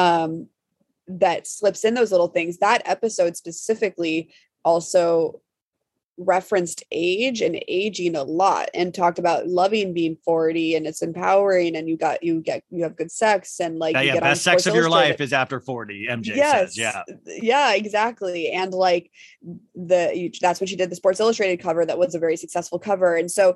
That slips in those little things. That episode specifically also referenced age and aging a lot and talked about loving being 40 and it's empowering and you have good sex and like you get best sex of your life is after 40. MJ says, yeah, exactly. And like that's when she did the Sports Illustrated cover that was a very successful cover. And so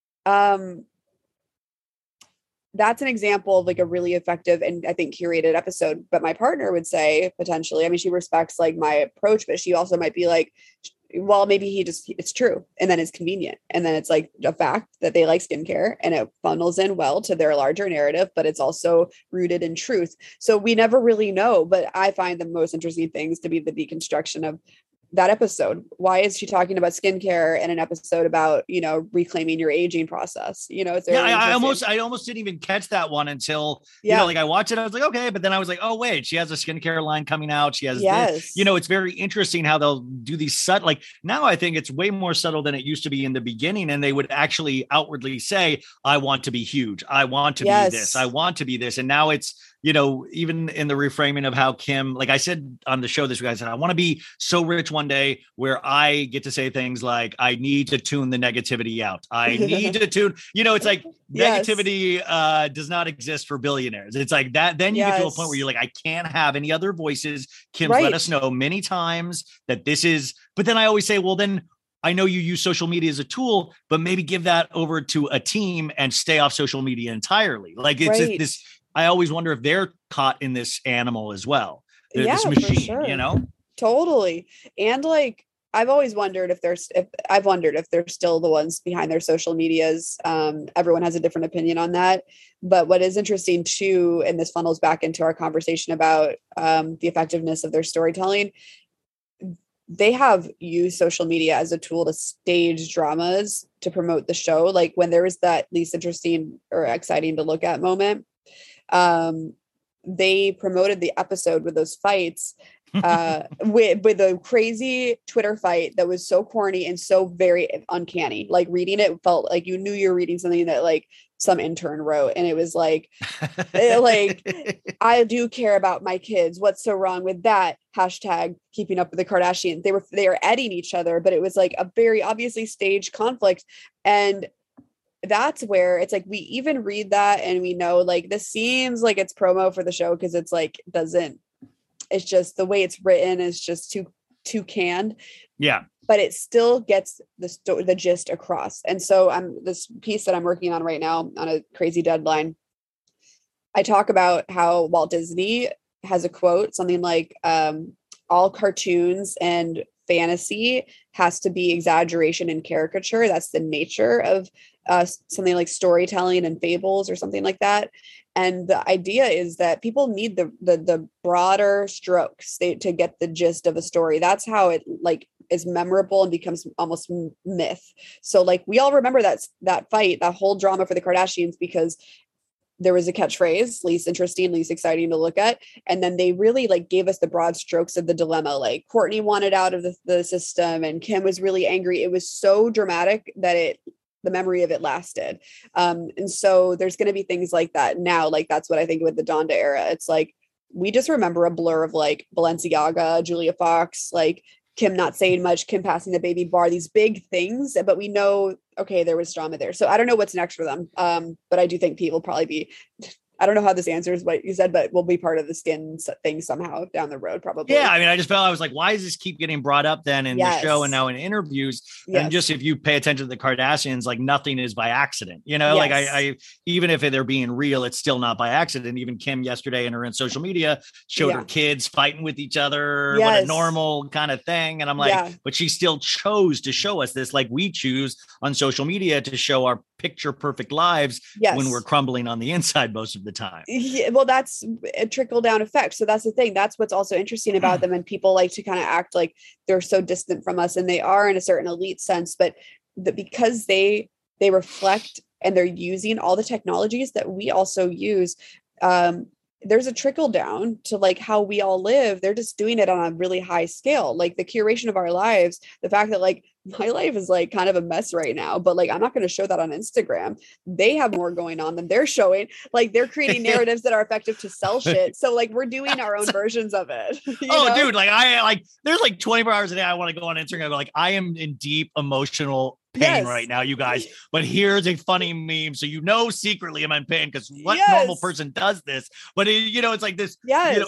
that's an example of like a really effective and I think curated episode. But my partner would say potentially, I mean, she respects like my approach, but she also might be like, well, maybe it's true. And then it's convenient. And then it's like a fact that they like skincare and it funnels in well to their larger narrative, but it's also rooted in truth. So we never really know, but I find the most interesting things to be the deconstruction of that episode. Why is she talking about skincare in an episode about, reclaiming your aging process? I almost didn't even catch that one until, I watched it. I was like, okay. But then I was like, oh, wait, she has a skincare line coming out. She has this. It's very interesting how they'll do these subtle, like now I think it's way more subtle than it used to be in the beginning. And they would actually outwardly say, I want to be huge. I want to be this. I want to be this. And now it's, even in the reframing of how Kim, like I said on the show this week, I said, I want to be so rich one day where I get to say things like, I need to tune the negativity out. I need to tune, it's like negativity does not exist for billionaires. It's like that. Then you get to a point where you're like, I can't have any other voices. Kim's let us know many times that this is, but then I always say, well, then I know you use social media as a tool, but maybe give that over to a team and stay off social media entirely. Like it's this, I always wonder if they're caught in this animal as well. This machine, for sure. Totally. And like, I've always wondered if they're still the ones behind their social medias. Everyone has a different opinion on that. But what is interesting too, and this funnels back into our conversation about the effectiveness of their storytelling, they have used social media as a tool to stage dramas to promote the show. Like when there was that least interesting or exciting to look at moment, they promoted the episode with those fights with a crazy Twitter fight that was so corny and so very uncanny. Like reading it felt like you knew you're reading something that like some intern wrote, and it was like, I do care about my kids. What's so wrong with that? Hashtag keeping up with the Kardashians. They were adding each other, but it was like a very obviously staged conflict. And that's where it's like, we even read that and we know like this seems like it's promo for the show, because it's like it's just the way it's written is just too canned. Yeah. But it still gets the gist across. And so this piece that I'm working on right now on a crazy deadline, I talk about how Walt Disney has a quote, something like, all cartoons and fantasy has to be exaggeration and caricature. That's the nature of something like storytelling and fables or something like that. And the idea is that people need the broader strokes to get the gist of a story. That's how it like is memorable and becomes almost myth. So like we all remember that fight, that whole drama for the Kardashians, because there was a catchphrase, least interesting, least exciting to look at. And then they really like gave us the broad strokes of the dilemma. Like Kourtney wanted out of the system and Kim was really angry. It was so dramatic that the memory of it lasted. And so there's going to be things like that now. Like that's what I think with the Donda era. It's like, we just remember a blur of like Balenciaga, Julia Fox, like Kim not saying much, Kim passing the baby bar, these big things, but we know, okay, there was drama there. So I don't know what's next for them. But I do think Pete will probably be, I don't know how this answers what you said, but will be part of the skin thing somehow down the road, probably. Yeah. I mean, I was like, why does this keep getting brought up then in the show and now in interviews? Yes. And just if you pay attention to the Kardashians, like nothing is by accident, you know, like I even if they're being real, it's still not by accident. Even Kim yesterday in her social media showed her kids fighting with each other, what a normal kind of thing. And I'm like, but she still chose to show us this, like we choose on social media to show our picture perfect lives when we're crumbling on the inside most of the time. Yeah, well, that's a trickle down effect. So that's the thing. That's what's also interesting about them. And people like to kind of act like they're so distant from us, and they are in a certain elite sense, but because they reflect and they're using all the technologies that we also use, there's a trickle down to like how we all live. They're just doing it on a really high scale, like the curation of our lives, the fact that like my life is like kind of a mess right now, but like I'm not going to show that on Instagram. They have more going on than they're showing. Like they're creating narratives that are effective to sell shit. So like we're doing our own versions of it. Dude, like I like there's like 24 hours a day I want to go on Instagram and go like I am in deep emotional pain right now, you guys, but here's a funny meme, so secretly I'm in pain, because what normal person does this? But it's like this.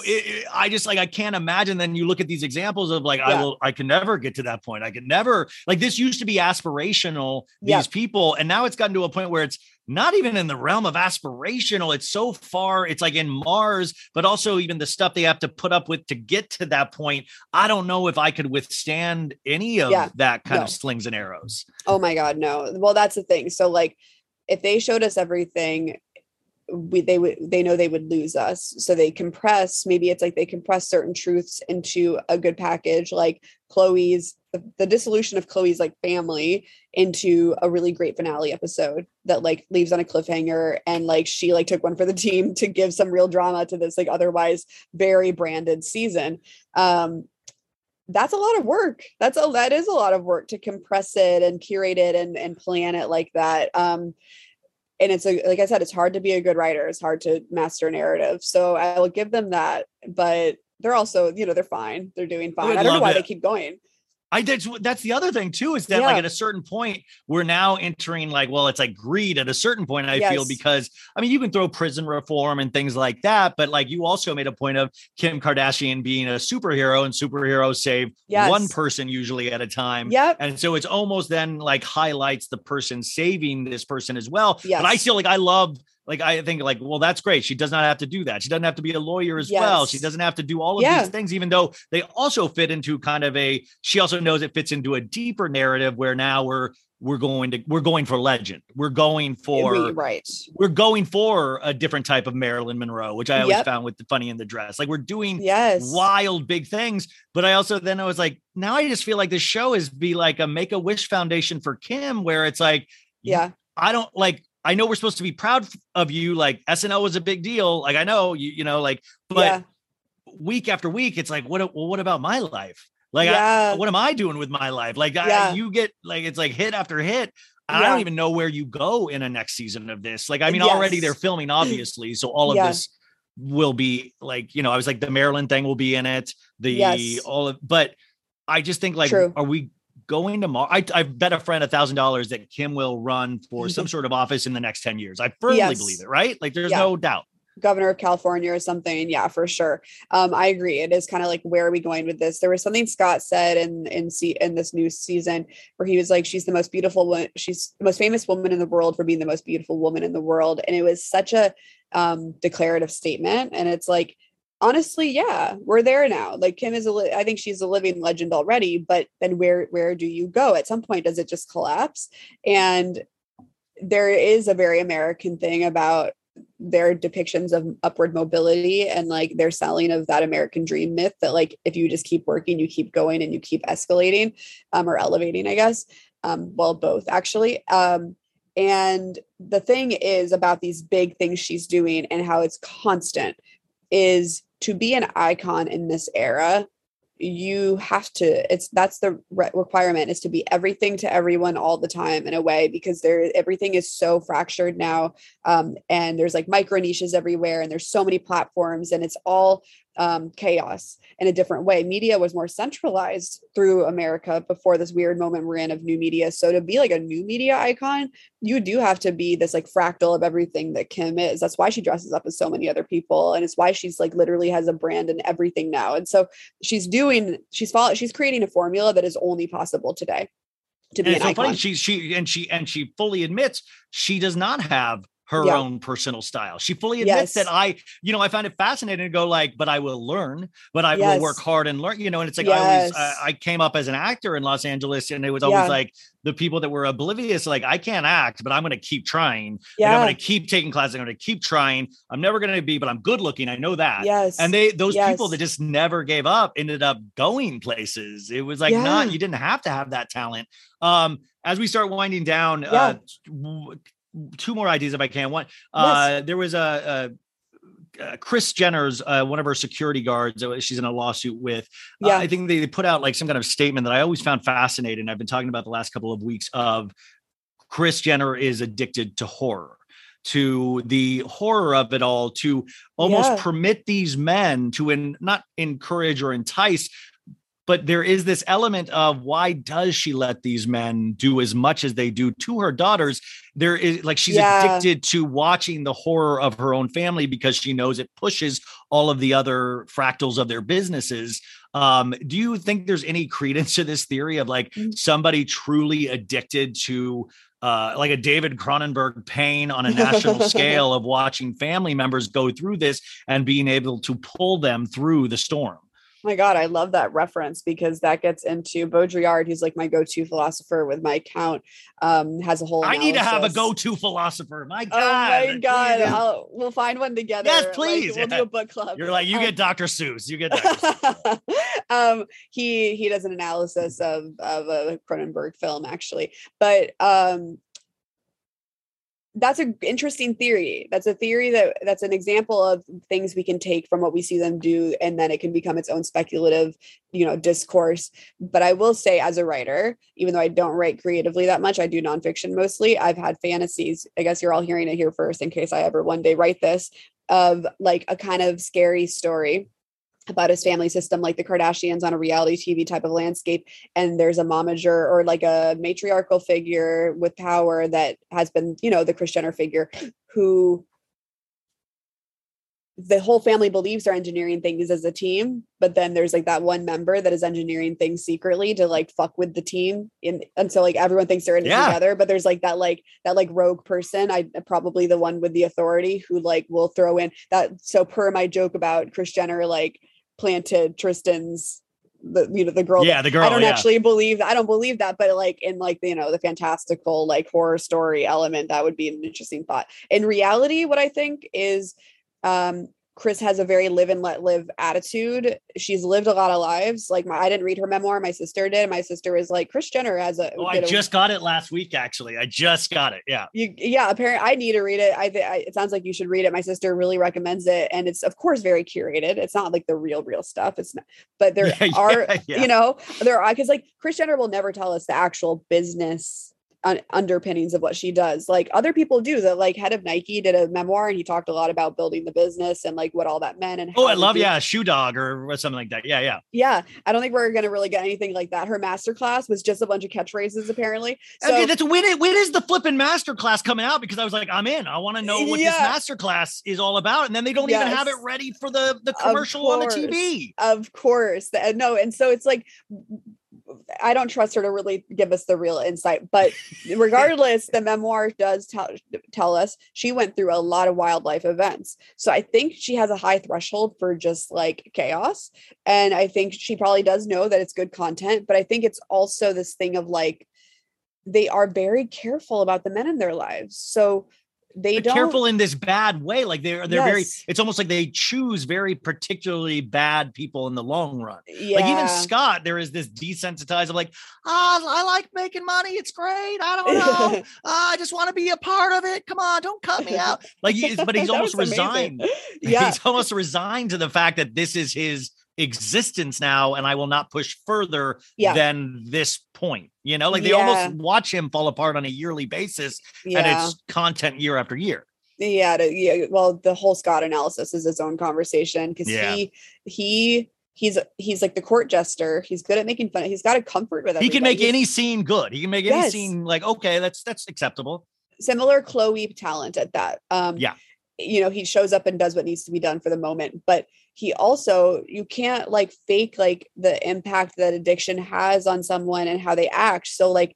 I just like I can't imagine. Then you look at these examples of like I can never get to that point. I could never, like, this used to be aspirational, these people, and now it's gotten to a point where it's not even in the realm of aspirational. It's so far, it's like in Mars, but also even the stuff they have to put up with to get to that point. I don't know if I could withstand any of that kind of slings and arrows. Oh my God, no. Well, that's the thing. So like, if they showed us everything, they know they would lose us. So they compress, maybe it's like they compress certain truths into a good package, like Khloé's, the dissolution of Khloé's like family into a really great finale episode that like leaves on a cliffhanger. And like, she like took one for the team to give some real drama to this like otherwise very branded season. That's a lot of work. That is a lot of work to compress it and curate it and plan it like that. And it's like I said, it's hard to be a good writer. It's hard to master a narrative. So I will give them that, but they're also, they're fine. They're doing fine. I don't know why they keep going. That's the other thing too, is that like at a certain point, we're now entering like, well, it's like greed at a certain point, I feel, because I mean, you can throw prison reform and things like that, but like you also made a point of Kim Kardashian being a superhero, and superheroes save one person usually at a time. And so it's almost then like highlights the person saving this person as well. But I feel like I think like, well, that's great. She does not have to do that. She doesn't have to be a lawyer as well. She doesn't have to do all of these things, even though they also fit into kind of she also knows it fits into a deeper narrative where now we're going for legend. We're going for a different type of Marilyn Monroe, which I always found with the Funny in the Dress. Like we're doing wild, big things. But I was like, now I just feel like this show is be like a Make-A-Wish Foundation for Kim, where it's like, I know we're supposed to be proud of you. Like SNL was a big deal. Like I know but week after week, it's like, what about my life? Like, what am I doing with my life? Like you get like, it's like hit after hit. I don't even know where you go in a next season of this. Like, I mean, already they're filming, obviously. So all of this will be like, I was like, the Maryland thing will be in it. But I just think like, are we going tomorrow? I bet a friend $1,000 that Kim will run for some sort of office in the next 10 years. I firmly believe it, right? Like there's no doubt. Governor of California or something. Yeah, for sure. I agree. It is kind of like, where are we going with this? There was something Scott said in this new season where he was like, she's the most beautiful one. She's the most famous woman in the world for being the most beautiful woman in the world. And it was such a declarative statement. And it's like, honestly, yeah, we're there now. Like Kim I think she's a living legend already, but then where do you go? At some point, does it just collapse? And there is a very American thing about their depictions of upward mobility and like their selling of that American dream myth that like, if you just keep working, you keep going and you keep escalating, or elevating, I guess. Well, both actually. And the thing is about these big things she's doing and how it's constant is to be an icon in this era. You have to, that's the requirement, is to be everything to everyone all the time in a way, because everything is so fractured now. And there's like micro niches everywhere and there's so many platforms and it's all chaos in a different way. Media was more centralized through America before this weird moment we're in of new media. So to be like a new media icon, you do have to be this like fractal of everything that Kim is. That's why she dresses up as so many other people. And it's why she's like literally has a brand and everything now. And so she's creating a formula that is only possible today to be an icon. Funny. She fully admits she does not have her own personal style. She fully admits that I find it fascinating to go like, but I will learn, but I will work hard and learn, and it's like, I came up as an actor in Los Angeles and it was always like the people that were oblivious, like I can't act, but I'm going to keep trying. Like, I'm going to keep taking classes. I'm going to keep trying. I'm never going to be, but I'm good looking. I know that. And those people that just never gave up ended up going places. It was like, you didn't have to have that talent. As we start winding down, two more ideas if I can. One, there was Kris Jenner's one of her security guards. She's in a lawsuit with. I think they put out like some kind of statement that I always found fascinating. I've been talking about the last couple of weeks of Kris Jenner is addicted to horror, to the horror of it all, to almost permit these men to not encourage or entice. But there is this element of, why does she let these men do as much as they do to her daughters? There is like, she's addicted to watching the horror of her own family because she knows it pushes all of the other fractals of their businesses. Do you think there's any credence to this theory of like somebody truly addicted to like a David Cronenberg pain on a national scale of watching family members go through this and being able to pull them through the storm? My God, I love that reference because that gets into Baudrillard, who's like my go-to philosopher with my account, has a whole analysis. I need to have a go-to philosopher. My God. Oh my God. We'll find one together. Yes, please. Like, we'll do a book club. You're like, you get Dr. Seuss. You get Dr. Seuss. He does an analysis of a Cronenberg film, actually. But that's an interesting theory. That's a theory that's an example of things we can take from what we see them do, and then it can become its own speculative, discourse. But I will say, as a writer, even though I don't write creatively that much, I do nonfiction mostly. I've had fantasies. I guess you're all hearing it here first in case I ever one day write this, of like a kind of scary story about his family system, like the Kardashians on a reality TV type of landscape. And there's a momager or like a matriarchal figure with power that has been, the Kris Jenner figure, who the whole family believes are engineering things as a team. But then there's like that one member that is engineering things secretly to like fuck with the team. And so like everyone thinks they're in it together, but there's like that rogue person. I probably the one with the authority who like will throw in that. So per my joke about Kris Jenner, like planted Tristan's the girl. Yeah, the girl. I don't actually believe. I don't believe that, but like in like the fantastical like horror story element, that would be an interesting thought. In reality, what I think is, Kris has a very live and let live attitude. She's lived a lot of lives. Like I didn't read her memoir. My sister did. My sister was like, Kris Jenner has a. Oh, I just got it last week. Actually, I just got it. Yeah. Apparently, I need to read it. It sounds like you should read it. My sister really recommends it, and it's of course very curated. It's not like the real stuff. It's not, but there are, there are, because like Kris Jenner will never tell us the actual business underpinnings of what she does. Like other people do. The like head of Nike did a memoir and he talked a lot about building the business and like what all that meant. And Oh, how I love, they do- Shoe Dog or something like that. Yeah. Yeah, I don't think we're gonna really get anything like that. Her masterclass was just a bunch of catchphrases, apparently. So Okay, that's when is the flipping masterclass coming out? Because I was like, I'm in. I want to know what this masterclass is all about. And then they don't even have it ready for the commercial on the TV. Of course. No, and so it's like I don't trust her to really give us the real insight, but regardless, the memoir does tell us she went through a lot of wildlife events. So I think she has a high threshold for just like chaos. And I think she probably does know that it's good content, but I think it's also this thing of like, they are very careful about the men in their lives. So they don't careful in this bad way. Like they're very, Yes. it's almost like they choose very particularly bad people in the long run. Yeah. Like even Scott, there is this desensitized of like, I like making money. It's great. I don't know. I just want to be a part of it. Come on, don't cut me out. Like, but he's That almost was amazing. resigned. Yeah. He's almost resigned to the fact that this is his existence now, and I will not push further than this point. You know, like they almost watch him fall apart on a yearly basis, and it's content year after year. Yeah. Well, the whole Scott analysis is his own conversation because he's like the court jester. He's good at making fun. He's got a comfort with everybody. He can make any scene good. He can make any scene like, okay, that's acceptable. Similar Chloe talent at that. You know, he shows up and does what needs to be done for the moment, but he also, you can't like fake like the impact that addiction has on someone and how they act. So like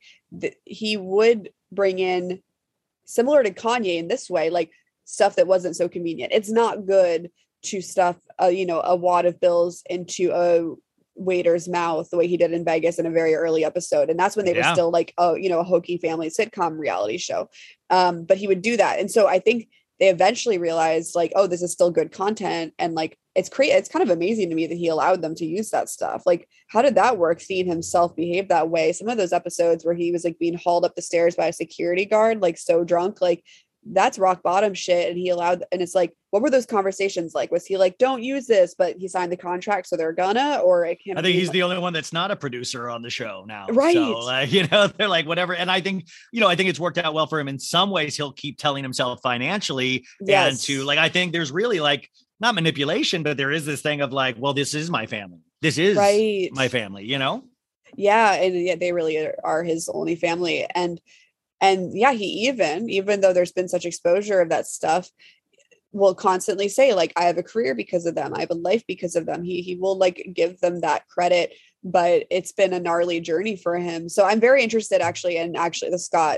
he would bring in, similar to Kanye in this way, like stuff that wasn't so convenient. It's not good to stuff, a wad of bills into a waiter's mouth the way he did in Vegas in a very early episode. And that's when they were still like, a hokey family sitcom reality show. But he would do that. And so I think they eventually realized like, oh, this is still good content. And like, it's kind of amazing to me that he allowed them to use that stuff. Like, how did that work? Seeing himself behave that way. Some of those episodes where he was like being hauled up the stairs by a security guard, like so drunk, like that's rock bottom shit. And he allowed, and it's like, what were those conversations like? Was he like, don't use this, but he signed the contract, so they're gonna, or it can't. I think he's the only one that's not a producer on the show now. Right. So, they're like, whatever. And I think it's worked out well for him. In some ways, he'll keep telling himself financially and to like, I think there's really like, not manipulation, but there is this thing of like, well, this is my family. This is my family, Yeah. And they really are his only family. And yeah, he even though there's been such exposure of that stuff, will constantly say like, I have a career because of them. I have a life because of them. He will like give them that credit, but it's been a gnarly journey for him. So I'm very interested actually the Scott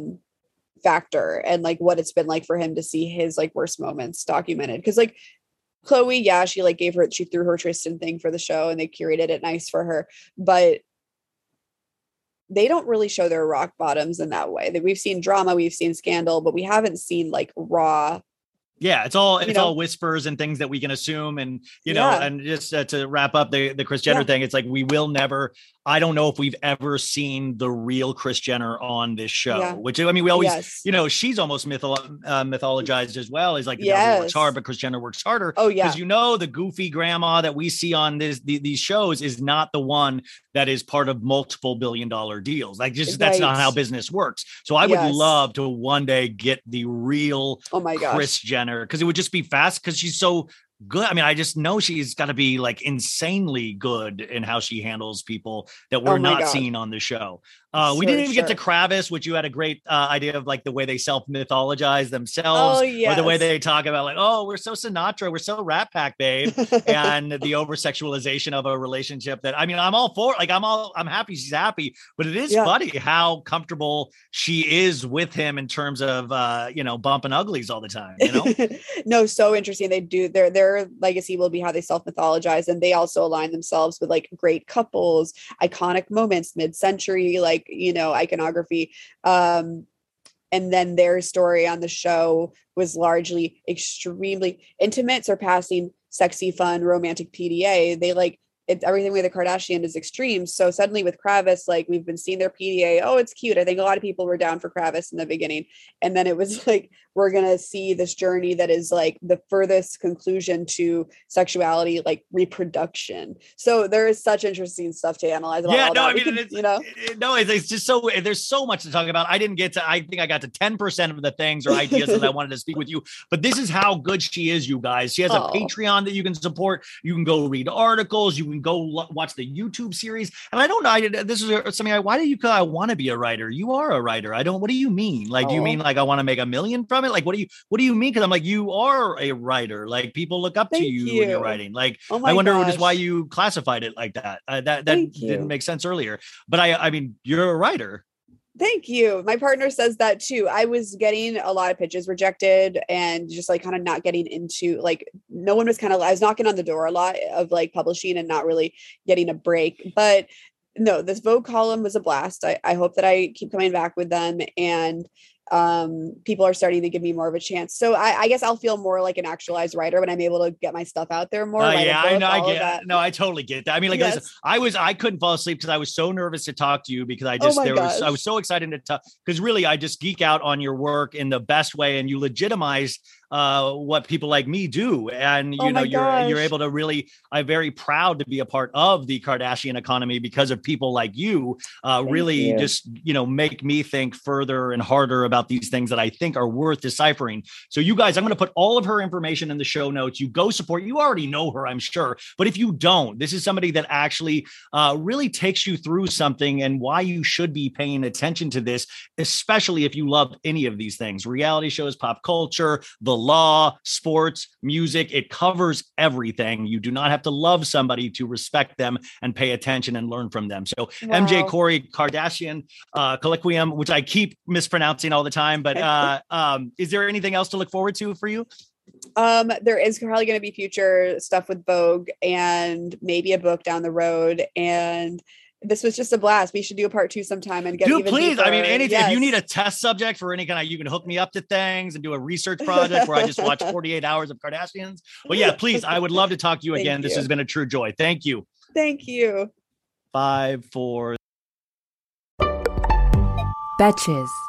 factor and like what it's been like for him to see his like worst moments documented. Cause like Chloe, she threw her Tristan thing for the show and they curated it nice for her, but they don't really show their rock bottoms in that way. That we've seen drama, we've seen scandal, but we haven't seen like raw. Yeah, it's all whispers and things that we can assume, and and just to wrap up the Kris Jenner thing, it's like we will never. I don't know if we've ever seen the real Kris Jenner on this show. Which I mean, we always, she's almost mythologized as well. Is like the devil works hard, but Kris Jenner works harder. Oh yeah, because the goofy grandma that we see on these shows is not the one that is part of multiple billion-dollar deals. Like that's not how business works. So I would love to one day get the real Kris Jenner, because it would just be fast because she's so good. I mean, I just know she's got to be like insanely good in how she handles people that we're not seeing on the show. We didn't even get to Kravis, which you had a great idea of like the way they self-mythologize themselves, or the way they talk about like, oh, we're so Sinatra, we're so Rat Pack, babe, and the over-sexualization of a relationship that, I mean, I'm all for, like, I'm happy she's happy, but it is funny how comfortable she is with him in terms of, bumping uglies all the time, No, so interesting. They do, their legacy will be how they self-mythologize, and they also align themselves with like great couples, iconic moments, mid-century, like, iconography. And then their story on the show was largely extremely intimate, surpassing sexy, fun, romantic PDA. everything with the Kardashian is extreme. So suddenly with Kravis, like we've been seeing their PDA. Oh, it's cute. I think a lot of people were down for Kravis in the beginning. And then it was like, we're going to see this journey that is like the furthest conclusion to sexuality, like reproduction. So there is such interesting stuff to analyze about all that. I mean, it's just so, there's so much to talk about. I think I got to 10% of the things or ideas that I wanted to speak with you, but this is how good she is, you guys. She has a Patreon that you can support. You can go read articles. You can go watch the YouTube series. And I don't know, this is something why do you, I want to be a writer. You are a writer. What do you mean? Like, do you mean like, I want to make $1 million from it? Like, what do you mean? Cause I'm like, you are a writer. Like people look up to you when you're writing. Like, I wonder just why you classified it like that. That didn't make sense earlier, but I mean, you're a writer. Thank you. My partner says that too. I was getting a lot of pitches rejected and just like kind of not getting into like, no one was I was knocking on the door a lot of like publishing and not really getting a break. But no, this Vogue column was a blast. I hope that I keep coming back with them and people are starting to give me more of a chance. So I guess I'll feel more like an actualized writer when I'm able to get my stuff out there more. I totally get that. I mean, like yes. I couldn't fall asleep because I was so nervous to talk to you because I was so excited to talk because really I just geek out on your work in the best way and you legitimize what people like me do. And you're able to really, I'm very proud to be a part of the Kardashian economy because of people like you really just, make me think further and harder about these things that I think are worth deciphering. So you guys, I'm going to put all of her information in the show notes. You go support, you already know her, I'm sure. But if you don't, this is somebody that actually really takes you through something and why you should be paying attention to this, especially if you love any of these things, reality shows, pop culture, the law, sports, music. It covers everything. You do not have to love somebody to respect them and pay attention and learn from them. So MJ Corey Kardashian Colloquium, which I keep mispronouncing all the time, but is there anything else to look forward to for you? There is probably going to be future stuff with Vogue and maybe a book down the road. And this was just a blast. We should do a part 2 sometime and get even please. Deeper. I mean, anything. Yes. If you need a test subject for any kind of, you can hook me up to things and do a research project where I just watch 48 hours of Kardashians. But yeah, please, I would love to talk to you again. This has been a true joy. Thank you. Thank you. 5, 4. Betches.